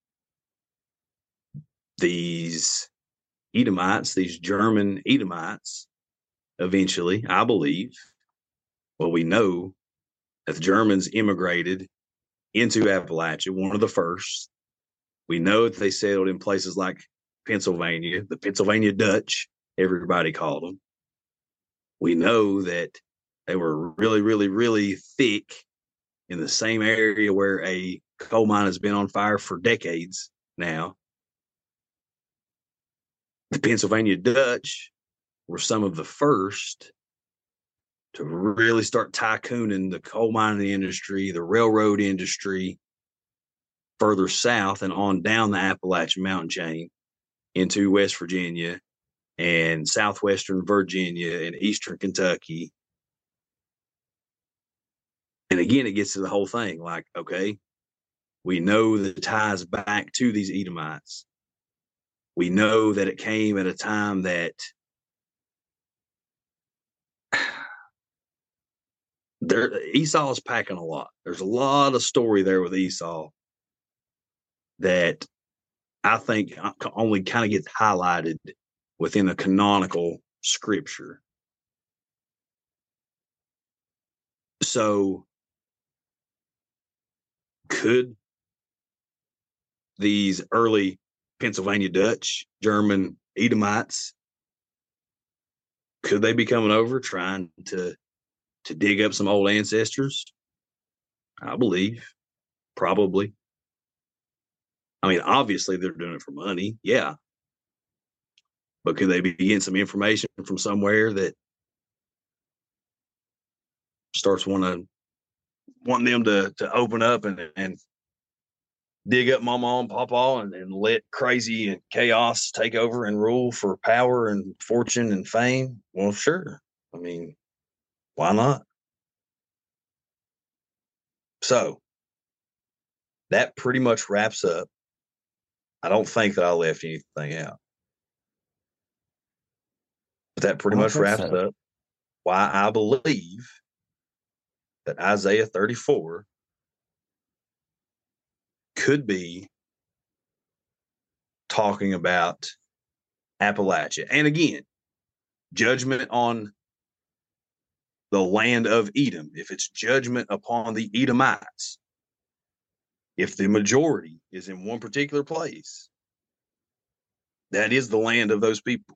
S2: These Edomites, these German Edomites, eventually, I believe, well, we know that the Germans immigrated into Appalachia, one of the first. We know that they settled in places like Pennsylvania, the Pennsylvania Dutch, everybody called them. We know that they were really, really, really thick in the same area where a coal mine has been on fire for decades now. The Pennsylvania Dutch were some of the first to really start tycooning the coal mining industry, the railroad industry, further south and on down the Appalachian mountain chain into West Virginia and southwestern Virginia and eastern Kentucky. And again, it gets to the whole thing. Like, okay, we know the ties back to these Edomites. We know that it came at a time that Esau is packing a lot. There's a lot of story there with Esau that I think only kind of gets highlighted within the canonical scripture. So could these early Pennsylvania Dutch, German Edomites, could they be coming over trying to dig up some old ancestors? I believe, probably. I mean, obviously they're doing it for money, yeah. But could they be getting some information from somewhere that starts wanting them to open up and dig up mama and papa and let crazy and chaos take over and rule for power and fortune and fame? Well, sure. I mean, why not? So that pretty much wraps up. I don't think that I left anything out. But that pretty much wraps up why I believe that Isaiah 34 could be talking about Appalachia. And again, judgment on the land of Edom, if it's judgment upon the Edomites, if the majority is in one particular place, that is the land of those people.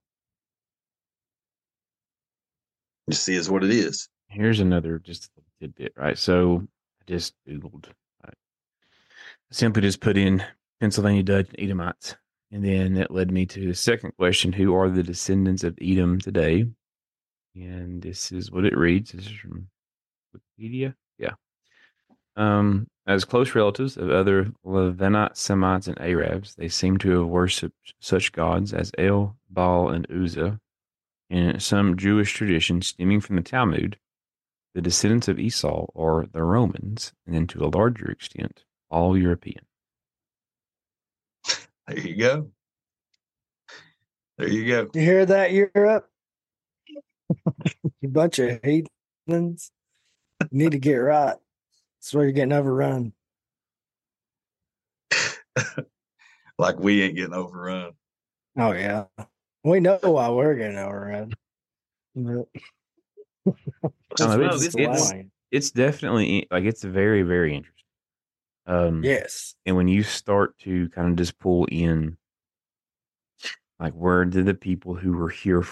S2: You see, is what it is.
S7: Here's another just a tidbit, right? So I just Googled, right? Simply just put in Pennsylvania Dutch and Edomites. And then that led me to the second question: who are the descendants of Edom today? And this is what it reads. This is from Wikipedia. Yeah. As close relatives of other Levanite, Semites, and Arabs, they seem to have worshipped such gods as El, Baal, and Uzzah. In some Jewish traditions stemming from the Talmud, the descendants of Esau are the Romans, and then to a larger extent, all European.
S2: There you go. There you go.
S5: You hear that, Europe? You bunch of heathens. You need to get right. That's where you're getting overrun.
S2: Like we ain't getting overrun.
S5: Oh, yeah. We know why we're getting overrun.
S7: It's definitely like it's very, very interesting.
S5: Yes.
S7: And when you start to kind of just pull in, like, where did the people who were here,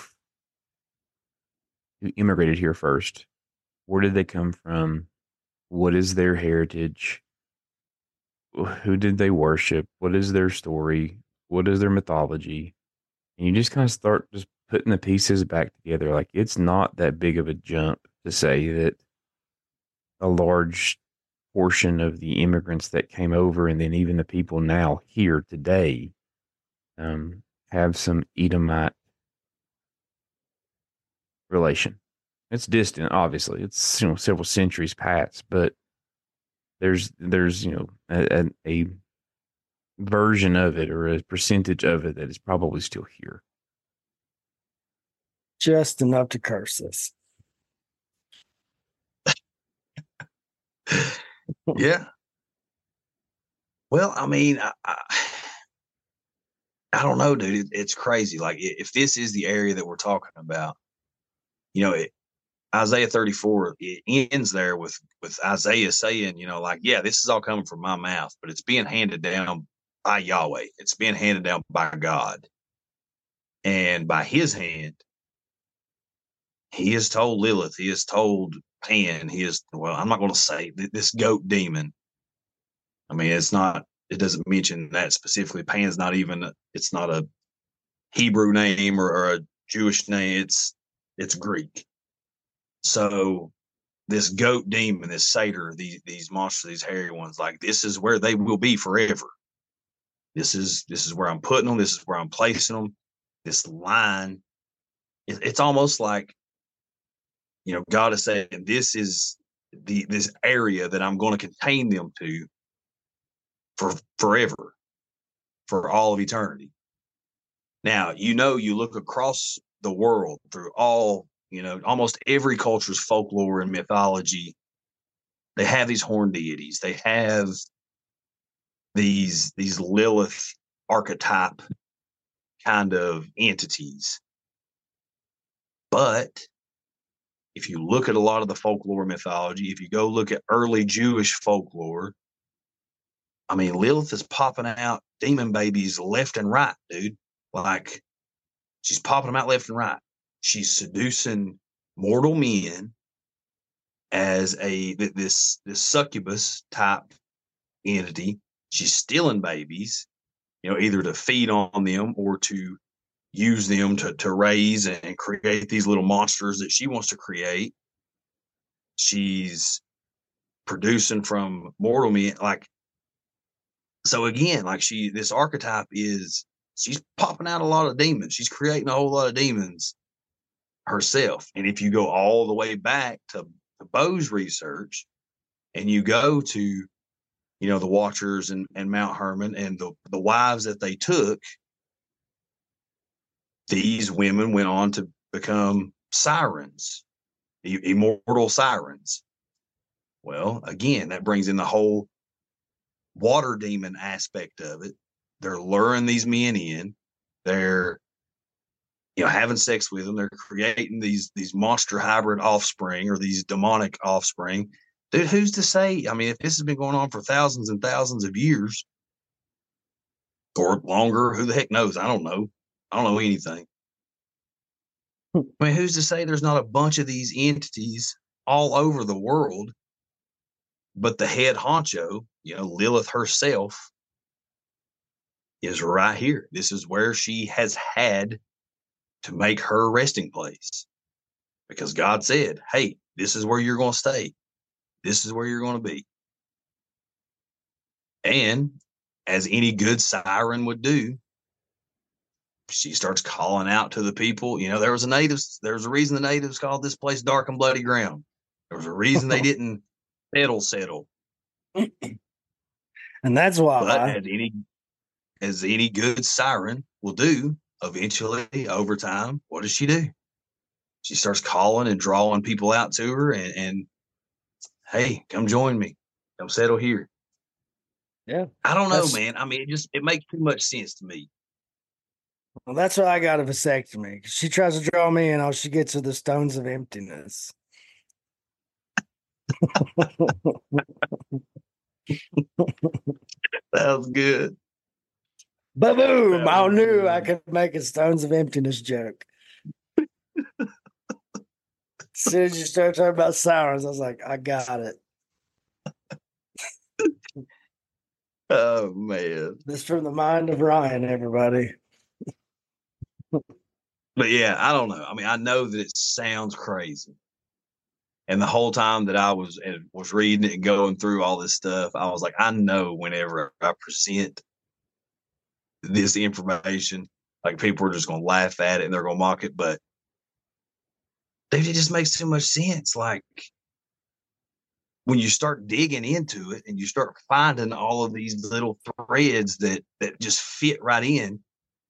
S7: who immigrated here first, where did they come from? What is their heritage? Who did they worship? What is their story? What is their mythology? And you just kind of start just putting the pieces back together. Like, it's not that big of a jump to say that a large portion of the immigrants that came over, and then even the people now here today, have some Edomite relation. It's distant, obviously. It's several centuries past, but there's a version of it, or a percentage of it, that is probably still here.
S5: Just enough to curse us.
S2: Yeah. Well, I mean, I don't know, dude. It's crazy. Like, if this is the area that we're talking about, Isaiah 34, it ends there with Isaiah saying, like, yeah, this is all coming from my mouth, but it's being handed down by Yahweh. It's being handed down by God. And by his hand, he has told Lilith, he has told Pan, I'm not going to say this goat demon. I mean, it doesn't mention that specifically. Pan's it's not a Hebrew name or a Jewish name. It's Greek. So this goat demon, this satyr, these monsters, these hairy ones, like, this is where they will be forever. This is where I'm putting them. This is where I'm placing them. This line, it's almost like, God is saying, this is this area that I'm going to contain them to for forever, for all of eternity. Now, you look across the world through almost every culture's folklore and mythology, they have these horned deities. They have these Lilith archetype kind of entities. But if you look at a lot of the folklore mythology, if you go look at early Jewish folklore, I mean, Lilith is popping out demon babies left and right, dude. Like, she's popping them out left and right. She's seducing mortal men as this succubus type entity. She's stealing babies, either to feed on them or to use them to raise and create these little monsters that she wants to create. She's producing from mortal men. Like, so again, like, this archetype she's popping out a lot of demons. She's creating a whole lot of demons herself. And if you go all the way back to Bo's research, and you go to, the Watchers and Mount Hermon and the wives that they took, these women went on to become sirens, immortal sirens. Well, again, that brings in the whole water demon aspect of it. They're luring these men in. They're, having sex with them. They're creating these monster hybrid offspring, or these demonic offspring. Dude, who's to say? I mean, if this has been going on for thousands and thousands of years or longer, who the heck knows? I don't know. I don't know anything. I mean, who's to say there's not a bunch of these entities all over the world? But the head honcho, Lilith herself, is right here. This is where she has had to make her resting place, because God said, hey, this is where you're going to stay. This is where you're going to be. And as any good siren would do, she starts calling out to the people. There was a reason the natives called this place Dark and Bloody Ground. There was a reason they didn't settle.
S5: And that's why.
S2: But as any good siren will do, eventually, over time, what does she do? She starts calling and drawing people out to her, and hey, come join me. Come settle here.
S5: Yeah.
S2: I don't know, man. I mean, it makes too much sense to me.
S5: Well, that's why I got a vasectomy. She tries to draw me in, all she gets are the stones of emptiness.
S2: That was good.
S5: Ba-boom! I knew I could make a Stones of Emptiness joke. As soon as you start talking about sirens, I was like, I got it.
S2: Oh, man.
S5: This from the mind of Ryan, everybody.
S2: But yeah, I don't know. I mean, I know that it sounds crazy. And the whole time that I was reading it and going through all this stuff, I was like, I know whenever I present this information, like people are just going to laugh at it and they're going to mock it. But dude, it just makes too much sense. Like when you start digging into it and you start finding all of these little threads that just fit right in,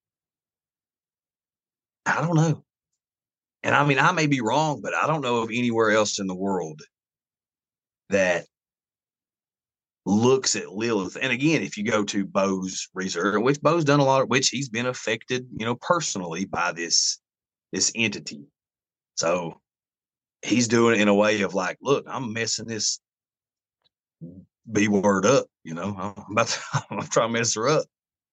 S2: I don't know. And I mean, I may be wrong, but I don't know of anywhere else in the world that looks at Lilith. And again, if you go to Bo's research, which Bo's done a lot of, which he's been affected, personally by this entity. So he's doing it in a way of like, look, I'm messing this B word up, I'm trying to mess her up.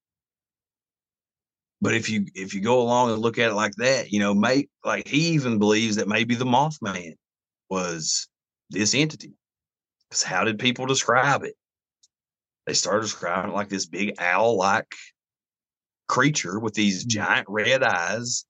S2: But if you go along and look at it like that, like he even believes that maybe the Mothman was this entity. Because how did people describe it? They started describing it like this big owl-like creature with these giant red eyes.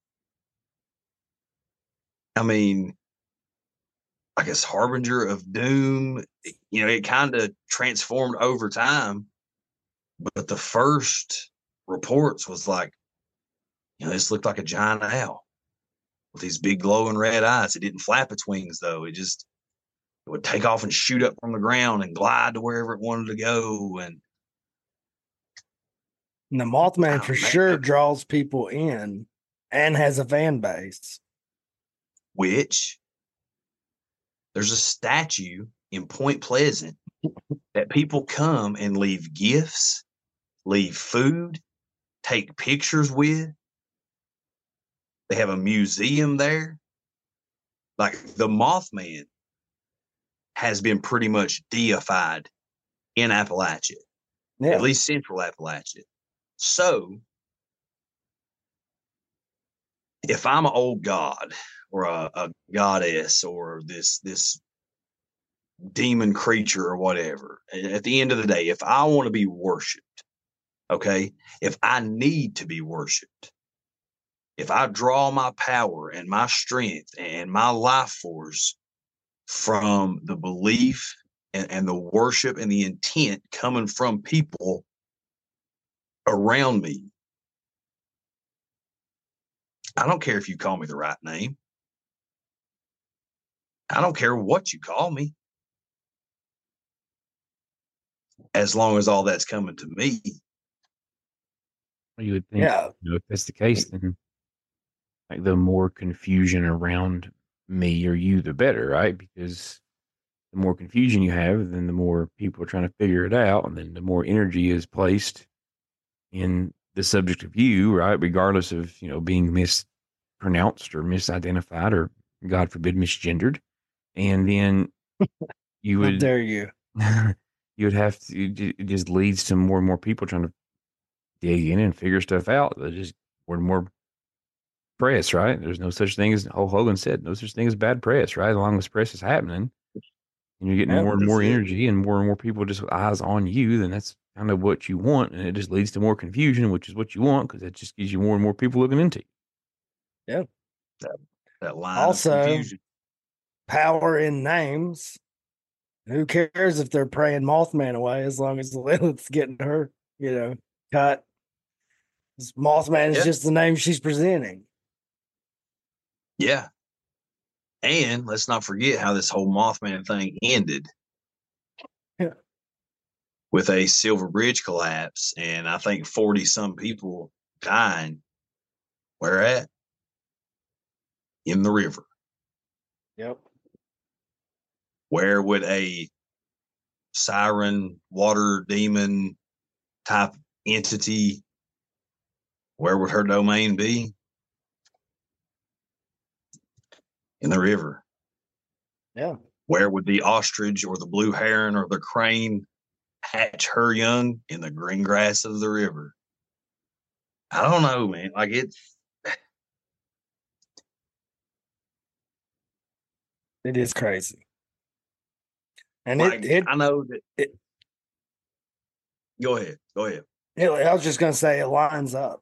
S2: I mean, like this harbinger of doom. It kind of transformed over time. But the first reports was like, this looked like a giant owl with these big glowing red eyes. It didn't flap its wings, though. It would take off and shoot up from the ground and glide to wherever it wanted to go. And
S5: the Mothman for sure draws people in and has a fan base.
S2: Which there's a statue in Point Pleasant that people come and leave gifts, leave food, take pictures with. They have a museum there. Like the Mothman has been pretty much deified in Appalachia, at least central Appalachia. So if I'm an old god or a goddess or this demon creature or whatever, at the end of the day, if I want to be worshipped, okay, if I need to be worshipped, if I draw my power and my strength and my life force from the belief and the worship and the intent coming from people around me, I don't care if you call me the right name. I don't care what you call me. As long as all that's coming to me.
S7: You would think, if that's the case, then like the more confusion around me or you, the better, right? Because the more confusion you have, then the more people are trying to figure it out, and then the more energy is placed in the subject of you, right? Regardless of being mispronounced or misidentified or, God forbid, misgendered, and then you would.
S5: How dare you?
S7: You would have to. It just leads to more and more people trying to dig in and figure stuff out. There's just more and more press, right? There's no such thing as Hulk Hogan said, no such thing as bad press, right? As long as press is happening and you're getting more and more energy and more people just with eyes on you, then that's kind of what you want. And it just leads to more confusion, which is what you want, because it just gives you more and more people looking into you.
S5: Yeah.
S2: That line
S5: also,
S2: of confusion.
S5: Power in names. Who cares if they're praying Mothman away as long as Lilith's getting her, cut. Mothman is just the name she's presenting.
S2: Yeah. And let's not forget how this whole Mothman thing ended.
S5: Yeah.
S2: With a Silver Bridge collapse, and I think 40-some people dying. Where at? In the river.
S5: Yep.
S2: Where would a siren, water demon type entity, where would her domain be? In the river.
S5: Yeah.
S2: Where would the ostrich or the blue heron or the crane hatch her young in the green grass of the river. I don't know, man. Like
S5: it is crazy. And
S2: like, I know that. Go ahead.
S5: I was just going to say it lines up.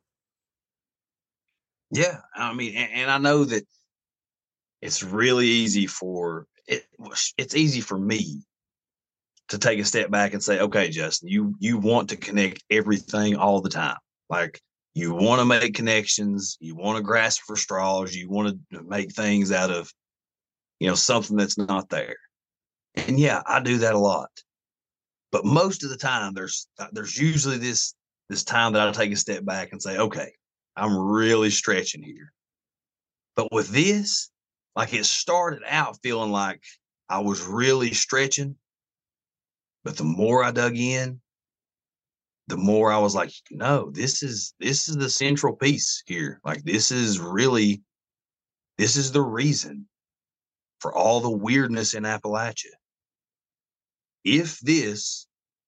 S2: Yeah. I mean, and I know that it's really easy for it. It's easy for me to take a step back and say, okay, Justin, you want to connect everything all the time. Like, you want to make connections, you want to grasp for straws, you want to make things out of, something that's not there. And yeah, I do that a lot. But most of the time there's usually this time that I take a step back and say, okay, I'm really stretching here. But with this, like, it started out feeling like I was really stretching. But the more I dug in, the more I was like, no, this is the central piece here. Like, this is the reason for all the weirdness in Appalachia. If this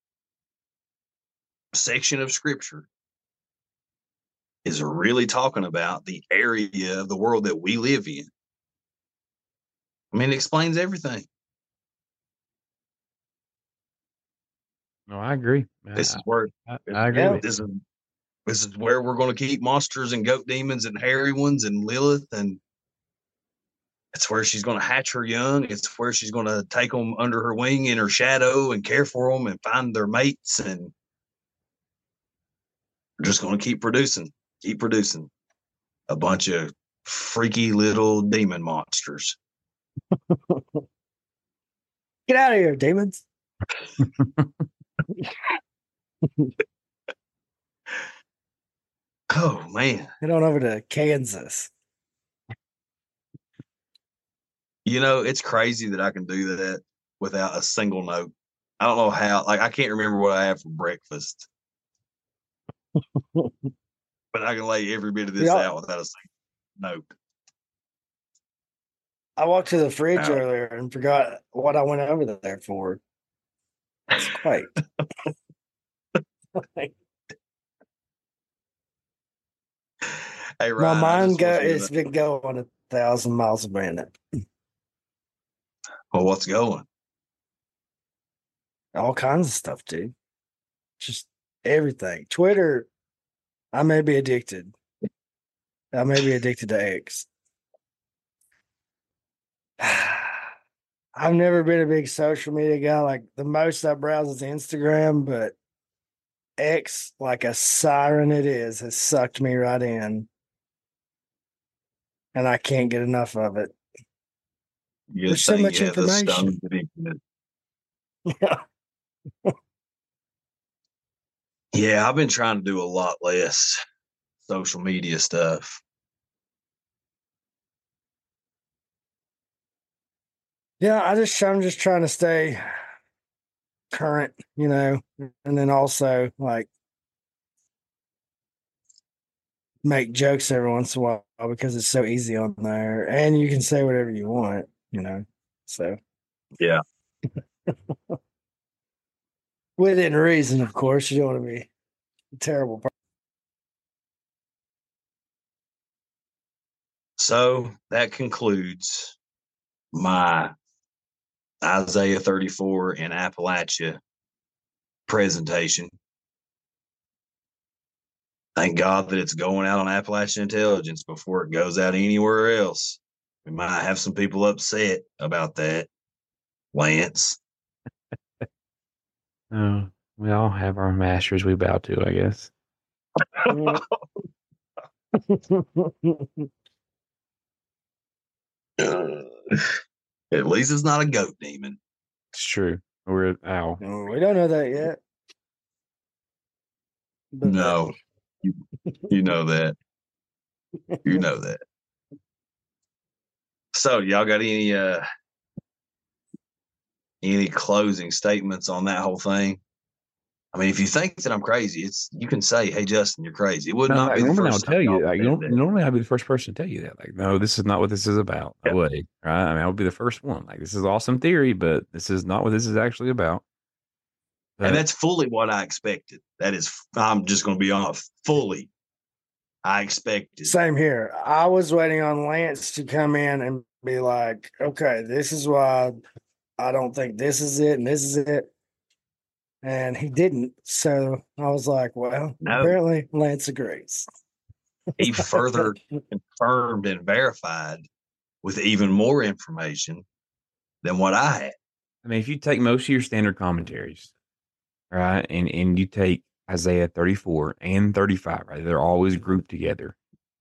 S2: section of scripture is really talking about the area of the world that we live in, I mean, it explains everything.
S7: No, I agree.
S2: This is where
S7: I agree.
S2: This is where we're going to keep monsters and goat demons and hairy ones and Lilith, and it's where she's going to hatch her young. It's where she's going to take them under her wing in her shadow and care for them and find their mates, and we're just going to keep producing a bunch of freaky little demon monsters.
S5: Get out of here, demons.
S2: Oh, man.
S5: Head on over to Kansas.
S2: It's crazy that I can do that without a single note. I don't know how. Like, I can't remember what I had for breakfast. But I can lay every bit of this out without a single note.
S5: I walked to the fridge earlier and forgot what I went over there for. It's quite.
S2: Hey, Ryan,
S5: my mind it's been going 1,000 miles a minute.
S2: Well, what's going?
S5: All kinds of stuff, dude. Just everything. Twitter, I may be addicted. I may be addicted to X. I've never been a big social media guy. Like, the most I browse is Instagram, but X, like a siren it is, has sucked me right in. And I can't get enough of it. There's so much information.
S2: Yeah. Yeah, I've been trying to do a lot less social media stuff.
S5: Yeah, I'm just trying to stay current, and then also, like, make jokes every once in a while because it's so easy on there, and you can say whatever you want, so
S2: yeah.
S5: Within reason, of course. You don't want to be a terrible person.
S2: So that concludes my Isaiah 34 in Appalachia presentation. Thank God that it's going out on Appalachian Intelligence before it goes out anywhere else. We might have some people upset about that, Lance.
S7: Oh, we all have our masters we bow to, I guess.
S2: At least it's not a goat demon.
S7: It's true. Or an owl.
S5: We don't know that yet.
S2: But no. You know that. You know that. So, y'all got any closing statements on that whole thing? I mean, if you think that I'm crazy, you can say, "Hey, Justin, you're crazy." It would not be the
S7: normally
S2: first
S7: I'll tell you.
S2: time.
S7: Normally I'll be the first person to tell you that. Like, no, this is not what this is about.
S2: Yeah.
S7: I would, right? I mean, I would be the first one. Like, this is awesome theory, but this is not what this is actually about.
S2: And that's fully what I expected. I'm just going to be honest, fully I expected.
S5: Same here. I was waiting on Lance to come in and be like, okay, this is why I don't think this is it and this is it. And he didn't. So I was like, well, apparently Lance agrees.
S2: He further confirmed and verified with even more information than what I had.
S7: I mean, if you take most of your standard commentaries, right, and you take Isaiah 34 and 35, right, they're always grouped together.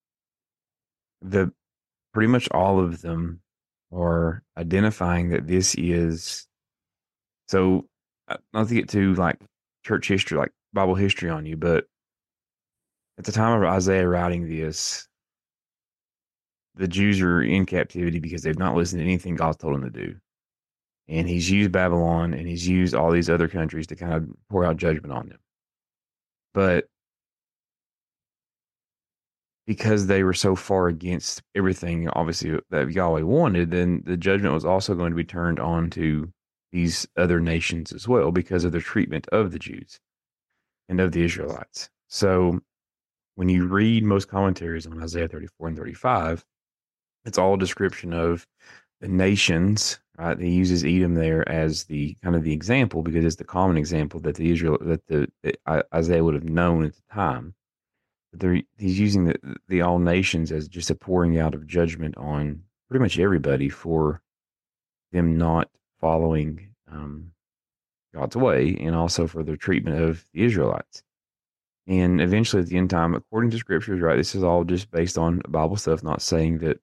S7: Pretty much all of them are identifying that this is, so not to get too like church history, like Bible history on you, but at the time of Isaiah writing this, the Jews are in captivity because they've not listened to anything God's told them to do. And he's used Babylon and he's used all these other countries to kind of pour out judgment on them. But because they were so far against everything, obviously, that Yahweh wanted, then the judgment was also going to be turned on to these other nations as well because of their treatment of the Jews and of the Israelites. So when you read most commentaries on Isaiah 34 and 35, it's all a description of the nations, right? He uses Edom there as the kind of the example because it's the common example that that Isaiah would have known at the time. But he's using the all nations as just a pouring out of judgment on pretty much everybody for them not following God's way, and also for their treatment of the Israelites. And eventually, at the end time, according to scriptures, right, this is all just based on Bible stuff, not saying that,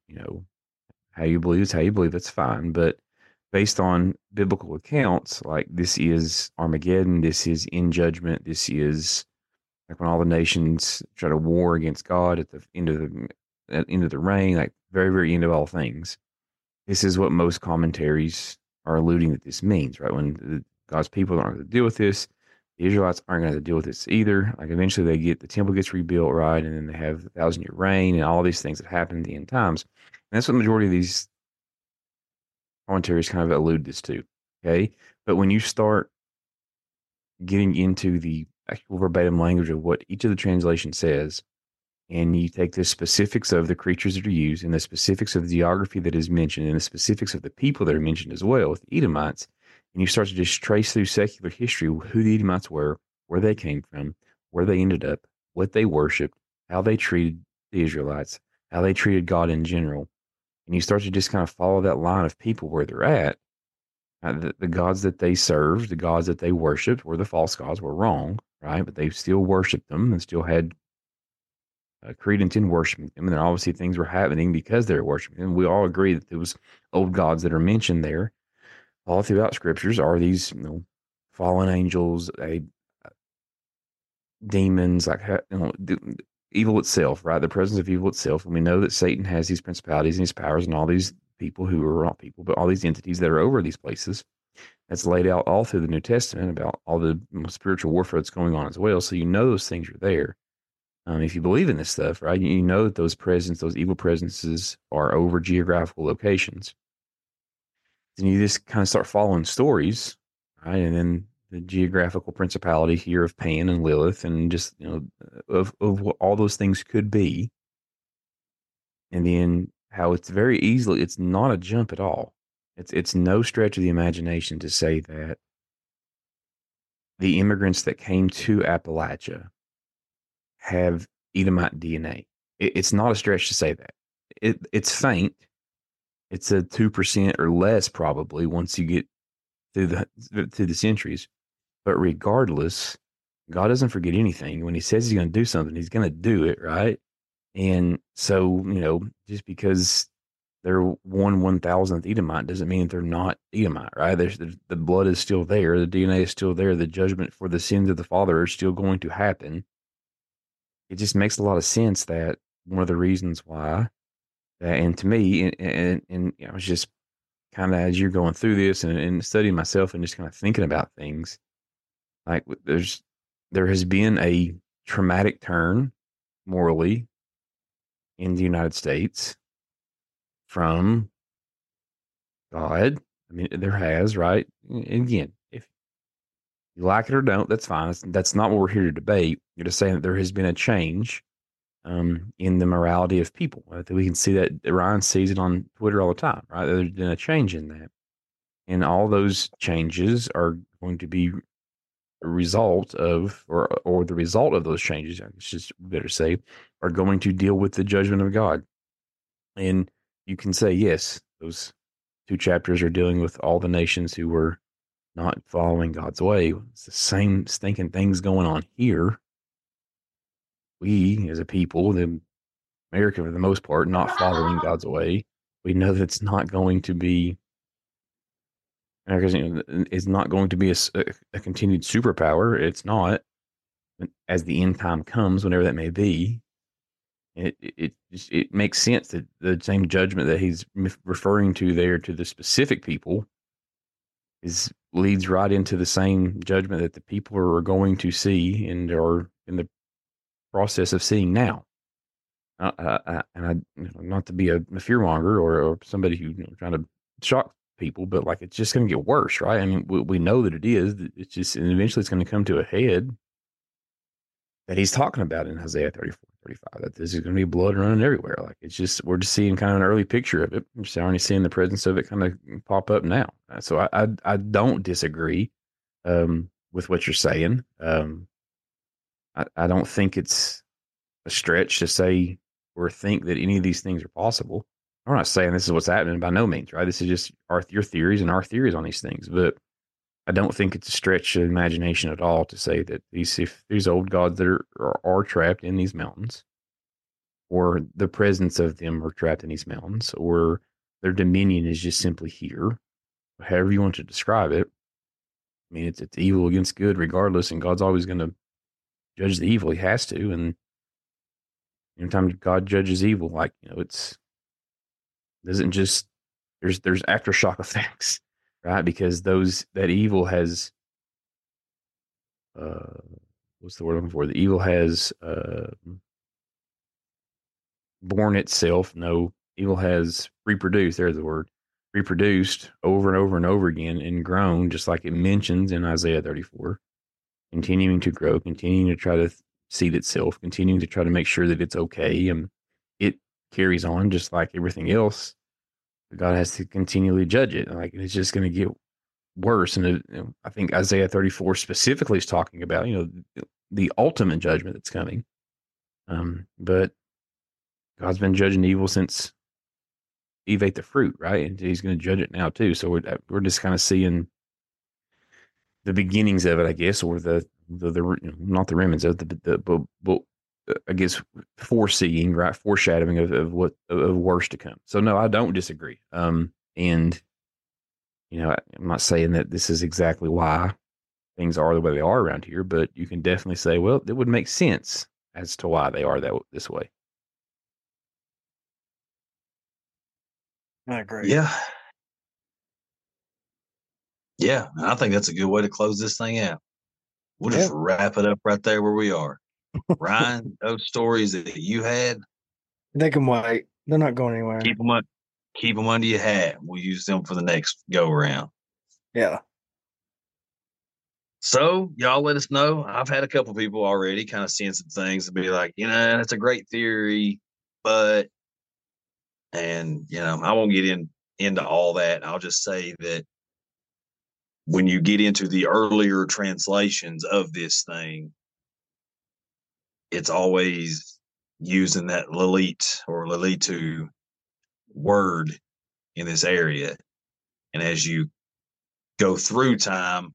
S7: how you believe is how you believe, that's fine. But based on biblical accounts, like this is Armageddon, this is in judgment, this is like when all the nations try to war against God at the end of the reign, like very, very end of all things. This is what most commentaries are alluding that this means, right? When God's people aren't going to deal with this, the Israelites aren't going to deal with this either. Like eventually the temple gets rebuilt, right? And then they have the 1,000-year reign and all these things that happen in the end times. And that's what the majority of these commentaries kind of allude this to, okay? But when you start getting into the actual verbatim language of what each of the translations says, and you take the specifics of the creatures that are used and the specifics of the geography that is mentioned and the specifics of the people that are mentioned as well with the Edomites, and you start to just trace through secular history who the Edomites were, where they came from, where they ended up, what they worshiped, how they treated the Israelites, how they treated God in general, and you start to just kind of follow that line of people where they're at. The gods that they served, the gods that they worshipped were the false gods, were wrong, right? But they still worshipped them and still had credence in worshiping them. And then obviously things were happening because they were worshiping them. We all agree that those old gods that are mentioned there all throughout scriptures are these fallen angels, demons, like evil itself, right? The presence of evil itself. And we know that Satan has these principalities and these powers and all these people who are not people, but all these entities that are over these places. That's laid out all through the New Testament about all the spiritual warfare that's going on as well. So those things are there. If you believe in this stuff, right, you know that those evil presences are over geographical locations. Then you just kind of start following stories, right? And then the geographical principality here of Pan and Lilith, and just of what all those things could be, and then how it's not a jump at all. It's no stretch of the imagination to say that the immigrants that came to Appalachia have Edomite DNA. It's not a stretch to say that. It's faint. It's a 2% or less probably once you get through the centuries. But regardless, God doesn't forget anything. When he says he's going to do something, he's going to do it, right? And so, just because they're 1/1000th Edomite doesn't mean they're not Edomite, right? The blood is still there. The DNA is still there. The judgment for the sins of the father are still going to happen. It just makes a lot of sense that one of the reasons why, and to me, and I was just kind of, as you're going through this and studying myself and just kind of thinking about things, like there has been a traumatic turn morally in the United States from God. I mean, there has, right? And again, You like it or don't, that's fine. That's not what we're here to debate. You're just saying that there has been a change in the morality of people. We can see that Ryan sees it on Twitter all the time, right? There's been a change in that. And all those changes are going to be a result of, or the result of those changes, I should better say, are going to deal with the judgment of God. And you can say, yes, those 2 chapters are dealing with all the nations who were not following God's way. It's the same stinking things going on here. We, as a people, America for the most part, not following God's way. We know that it's not going to be, is not going to be a continued superpower. It's not. As the end time comes, whenever that may be, it makes sense that the same judgment that he's referring to there to the specific people leads right into the same judgment that the people are going to see and are in the process of seeing now. And not to be a fearmonger or somebody who trying to shock people, but like it's just going to get worse, right? I mean, we know that it is. It's just, and eventually it's going to come to a head that he's talking about in Isaiah 34, 35. That this is going to be blood running everywhere. Like it's just, we're just seeing kind of an early picture of it. We're just already seeing the presence of it kind of pop up now. So I don't disagree with what you're saying. I don't think it's a stretch to say or think that any of these things are possible. I'm not saying this is what's happening by no means, right? This is just your theories and our theories on these things. But I don't think it's a stretch of imagination at all to say that if these old gods that are trapped in these mountains, or the presence of them are trapped in these mountains, or their dominion is just simply here, however you want to describe it. I mean, it's evil against good regardless, and God's always going to judge the evil. He has to, and anytime God judges evil, like, it doesn't just, there's aftershock effects, right? Because that evil has, what's the word I'm looking for? The evil has born itself. No, evil has reproduced. There's the word. Reproduced over and over and over again and grown, just like it mentions in Isaiah 34, continuing to grow, continuing to try to seed itself, continuing to try to make sure that it's okay. And it carries on just like everything else. God has to continually judge it. Like it's just going to get worse. And I think Isaiah 34 specifically is talking about, the ultimate judgment that's coming. But God's been judging evil since Eve ate the fruit, right? And he's going to judge it now too. So we're just kind of seeing the beginnings of it, I guess, or the not the remnants of but I guess foreseeing, right? Foreshadowing of worse to come. So no, I don't disagree. And I'm not saying that this is exactly why things are the way they are around here, but you can definitely say, well, it would make sense as to why they are this way.
S5: I agree.
S2: Yeah. Yeah. I think that's a good way to close this thing out. We'll just wrap it up right there where we are. Ryan, those stories that you had,
S5: they can wait. They're not going anywhere.
S2: Keep them under your hat. We'll use them for the next go around.
S5: Yeah.
S2: So y'all let us know. I've had a couple people already kind of seeing some things to be like, that's a great theory, but, and I won't get into all that. I'll just say that when you get into the earlier translations of this thing, it's always using that Lelit or Lelitu word in this area. And as you go through time,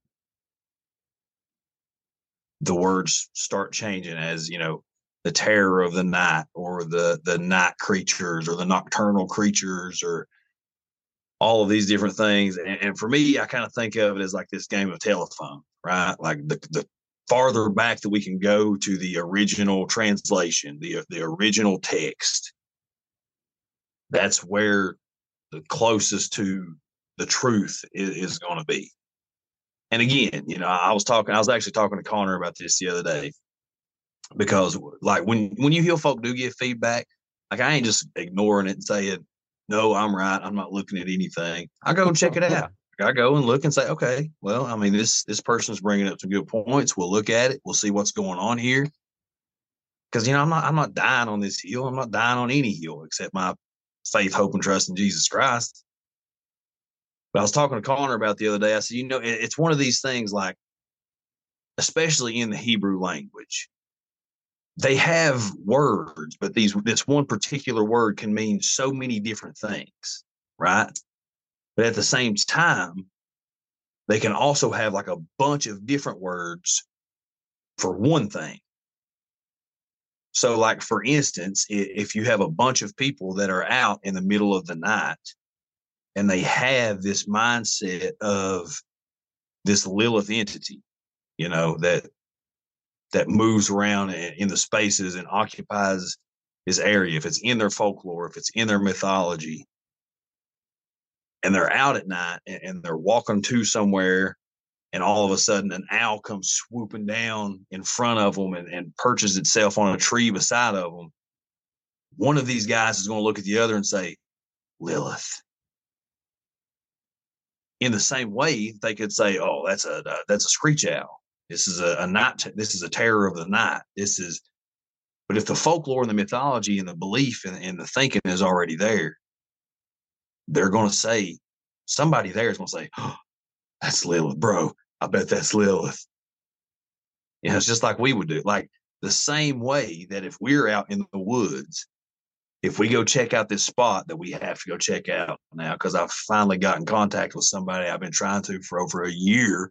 S2: the words start changing as, the terror of the night or the night creatures or the nocturnal creatures or all of these different things. And for me, I kind of think of it as like this game of telephone, right? Like the farther back that we can go to the original translation, the original text, that's where the closest to the truth is going to be. And again, I was actually talking to Connor about this the other day, because like when you hear folk do give feedback, like I ain't just ignoring it and saying, no, I'm right, I'm not looking at anything. I go and check it out. I go and look and say, okay, well, I mean, this person's bringing up some good points. We'll look at it. We'll see what's going on here. Because I'm not dying on this hill. I'm not dying on any hill except my faith, hope, and trust in Jesus Christ. But I was talking to Connor about the other day. I said, it's one of these things, like, especially in the Hebrew language, they have words, but this one particular word can mean so many different things, right? But at the same time, they can also have like a bunch of different words for one thing. So, like, for instance, if you have a bunch of people that are out in the middle of the night and they have this mindset of this Lilith entity, that moves around in the spaces and occupies this area, if it's in their folklore, if it's in their mythology, and they're out at night and they're walking to somewhere, and all of a sudden an owl comes swooping down in front of them and perches itself on a tree beside of them, one of these guys is going to look at the other and say, Lilith. In the same way, they could say, oh, that's a screech owl. This is a night. This is a terror of the night. But if the folklore and the mythology and the belief and the thinking is already there, they're going to say, somebody there is going to say, oh, that's Lilith, bro. I bet that's Lilith. It's just like we would do. Like the same way that if we're out in the woods, if we go check out this spot that we have to go check out now, because I've finally got in contact with somebody I've been trying to for over a year.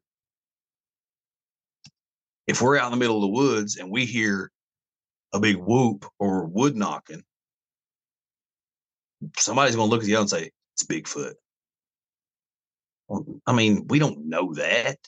S2: If we're out in the middle of the woods and we hear a big whoop or wood knocking, somebody's going to look at the other and say, it's Bigfoot. Well, I mean, we don't know that.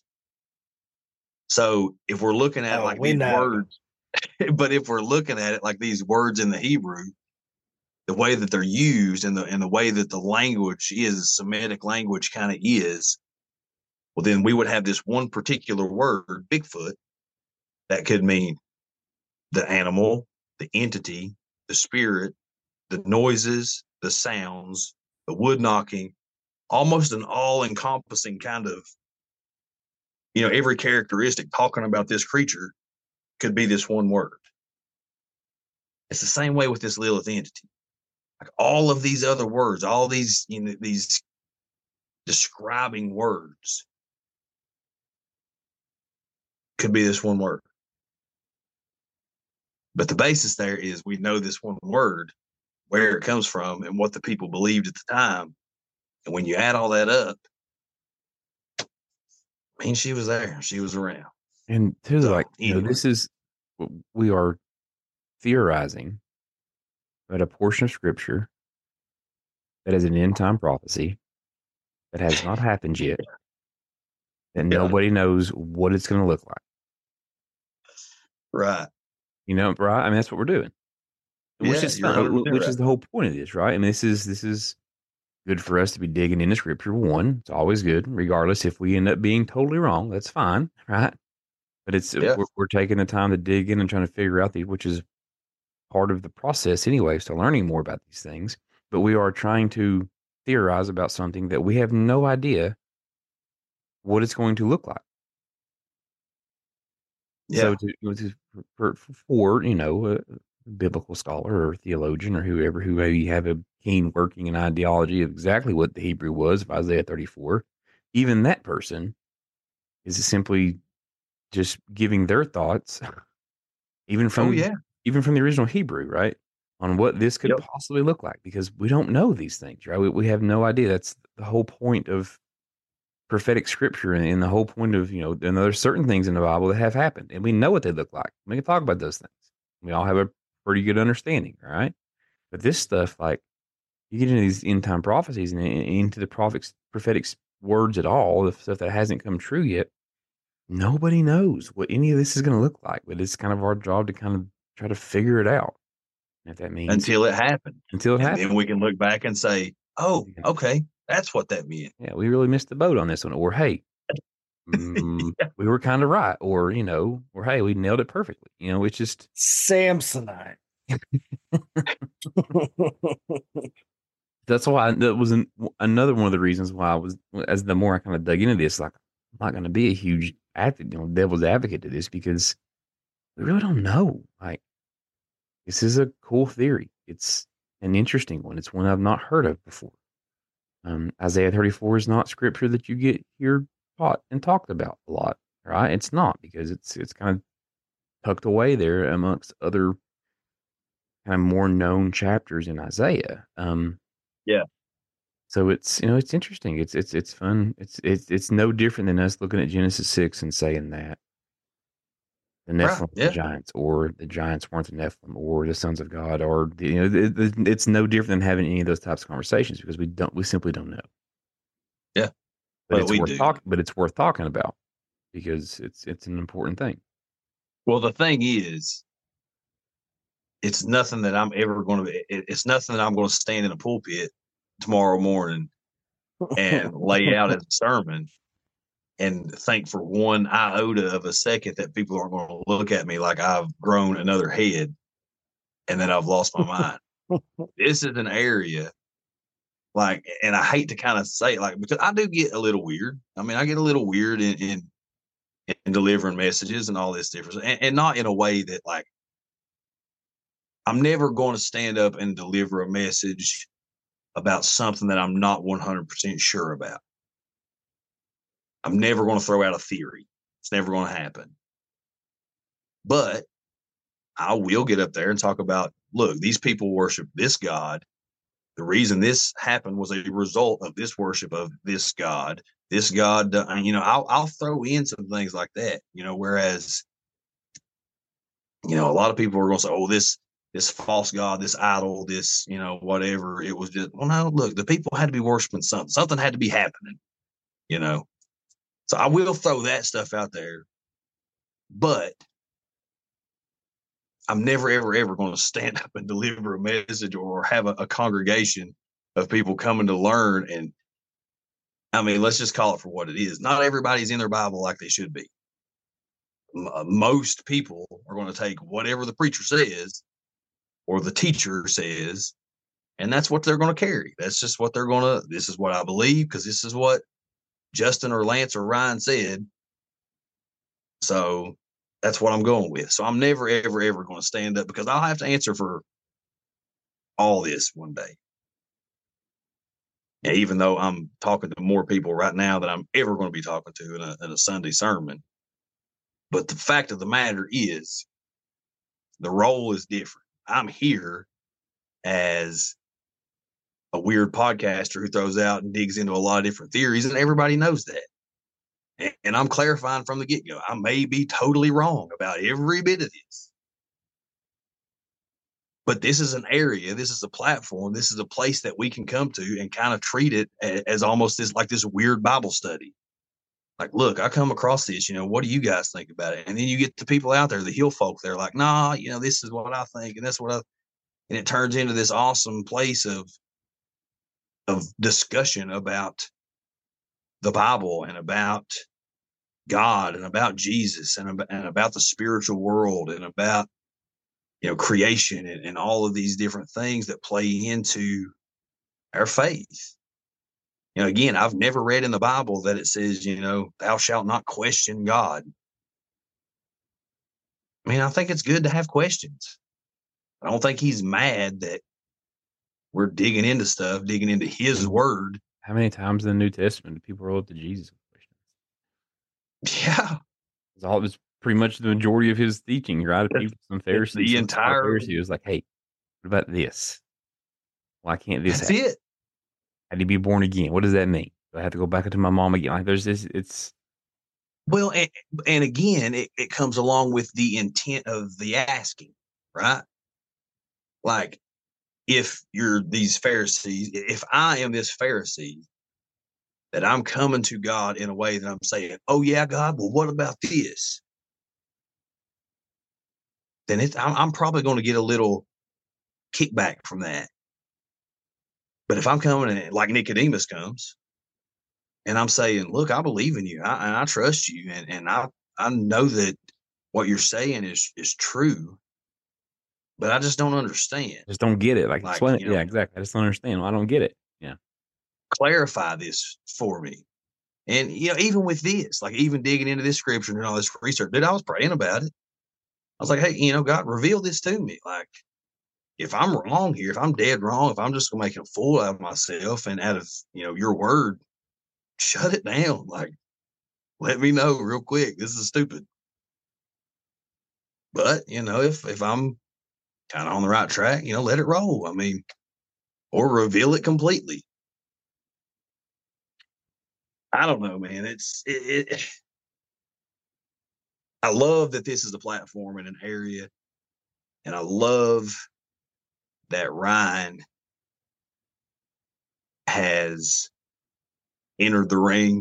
S2: So if we're looking at these words, but if we're looking at it like these words in the Hebrew, the way that they're used and the way that the language is, Semitic language kind of is, well, then we would have this one particular word, Bigfoot, that could mean the animal, the entity, the spirit, the noises, the sounds, the wood knocking, almost an all-encompassing kind of, every characteristic talking about this creature could be this one word. It's the same way with this Lilith entity. Like all of these other words, all these, these describing words could be this one word. But the basis there is we know this one word, where it comes from and what the people believed at the time. And when you add all that up, I mean, she was there. She was around.
S7: And to this is, we are theorizing about a portion of scripture that is an end time prophecy that has not happened yet, that nobody knows what it's going to look like.
S2: Right.
S7: Right? I mean, that's what we're doing. Which is the whole point of this, right? I mean, this is good for us to be digging into scripture. One, it's always good, regardless if we end up being totally wrong. That's fine, right? But it's we're taking the time to dig in and trying to figure out these, which is part of the process anyway. So learning more about these things, but we are trying to theorize about something that we have no idea what it's going to look like.
S2: Yeah.
S7: So for a biblical scholar or theologian or whoever who maybe have a keen working and ideology of exactly what the Hebrew was of Isaiah 34, even that person is simply just giving their thoughts, even from the original Hebrew, right, on what this could possibly look like, because we don't know these things, right? We have no idea. That's the whole point of prophetic scripture, and the whole point of, and there's certain things in the Bible that have happened, and we know what they look like. We can talk about those things. We all have a pretty good understanding, right? But this stuff, like, you get into these end time prophecies and into the prophetic words at all, the stuff that hasn't come true yet, nobody knows what any of this is going to look like. But it's kind of our job to kind of try to figure it out. If that means
S2: until it happened.
S7: And
S2: then we can look back and say, oh, okay, that's what that meant.
S7: Yeah, we really missed the boat on this one. Or, hey, we were kind of right. Or, or, hey, we nailed it perfectly. It's just
S5: Samsonite.
S7: That's why that was another one of the reasons why I was, as the more I kind of dug into this, like, I'm not going to be a huge devil's advocate to this because we really don't know. Like, this is a cool theory. It's an interesting one. It's one I've not heard of before. Isaiah 34 is not scripture that you get here taught and talked about a lot, right? It's not, because it's kind of tucked away there amongst other kind of more known chapters in Isaiah.
S2: Yeah.
S7: So it's, it's interesting. It's fun. It's no different than us looking at Genesis 6 and saying that the Nephilim were the giants, or the giants weren't the Nephilim, or the sons of God, or it's no different than having any of those types of conversations, because we simply don't know.
S2: Yeah,
S7: but it's worth talking. But it's worth talking about because it's an important thing.
S2: Well, the thing is, it's nothing that I'm ever going to. It's nothing that I'm going to stand in a pulpit tomorrow morning and lay out as a sermon and think for one iota of a second that people are going to look at me like I've grown another head and that I've lost my mind. This is an area, like, and I hate to kind of say it, like, because I do get a little weird. I mean, I get a little weird in delivering messages and all this difference, and not in a way that, like, I'm never going to stand up and deliver a message about something that I'm not 100% sure about. I'm never going to throw out a theory. It's never going to happen. But I will get up there and talk about, look, these people worship this God. The reason this happened was a result of this worship of this God. This God, I'll throw in some things like that, whereas, a lot of people are going to say, oh, this false God, this idol, this, whatever. It was just, well, no, look, the people had to be worshiping something. Something had to be happening, So I will throw that stuff out there. But I'm never, ever, ever going to stand up and deliver a message or have a congregation of people coming to learn. And I mean, let's just call it for what it is. Not everybody's in their Bible like they should be. Most people are going to take whatever the preacher says or the teacher says, and that's what they're going to carry. That's just what this is what I believe, because this is what Justin or Lance or Ryan said. So that's what I'm going with. So I'm never, ever, ever going to stand up, because I'll have to answer for all this one day. And even though I'm talking to more people right now than I'm ever going to be talking to in a Sunday sermon. But the fact of the matter is, the role is different. I'm here as a weird podcaster who throws out and digs into a lot of different theories, and everybody knows that. And I'm clarifying from the get-go. I may be totally wrong about every bit of this. But this is an area, this is a platform, this is a place that we can come to and kind of treat it as almost this weird Bible study. Like, look, I come across this, what do you guys think about it? And then you get the people out there, the hill folk, they're like, nah, this is what I think, and that's and it turns into this awesome place of discussion about the Bible and about God and about Jesus and about the spiritual world and about, creation and all of these different things that play into our faith. Again, I've never read in the Bible that it says, thou shalt not question God. I mean, I think it's good to have questions. I don't think he's mad that we're digging into stuff, digging into his word.
S7: How many times in the New Testament do people roll up to Jesus with questions?
S2: Yeah.
S7: It's pretty much the majority of his teaching, right? Some Pharisees,
S2: the entire
S7: Pharisee was like, hey, what about this? Why can't this
S2: That's
S7: happen?
S2: it.
S7: How do you be born again? What does that mean? Do I have to go back into my mom again? Like, there's this, it's.
S2: Well, and again, it comes along with the intent of the asking, right? Like, if you're these Pharisees, if I am this Pharisee, that I'm coming to God in a way that I'm saying, oh yeah, God, well, what about this? Then I'm probably going to get a little kickback from that. But if I'm coming in like Nicodemus comes, and I'm saying, look, I believe in you, and I trust you, and I know that what you're saying is true. but I just don't understand.
S7: Just don't get it. Like explain it.
S2: you know,
S7: Yeah, exactly. I just don't understand. I don't get it. Yeah.
S2: clarify this for me. And even with this, like even digging into this scripture and all this research, dude, I was praying about it. I was like, hey, God, reveal this to me. Like, if I'm wrong here, if I'm dead wrong, if I'm just gonna make a fool out of myself and out of your word, shut it down. Like, let me know real quick. This is stupid. But if I'm kind of on the right track, let it roll. I mean, or reveal it completely. I don't know, man. I love that this is a platform in an area, and I love that Ryan has entered the ring,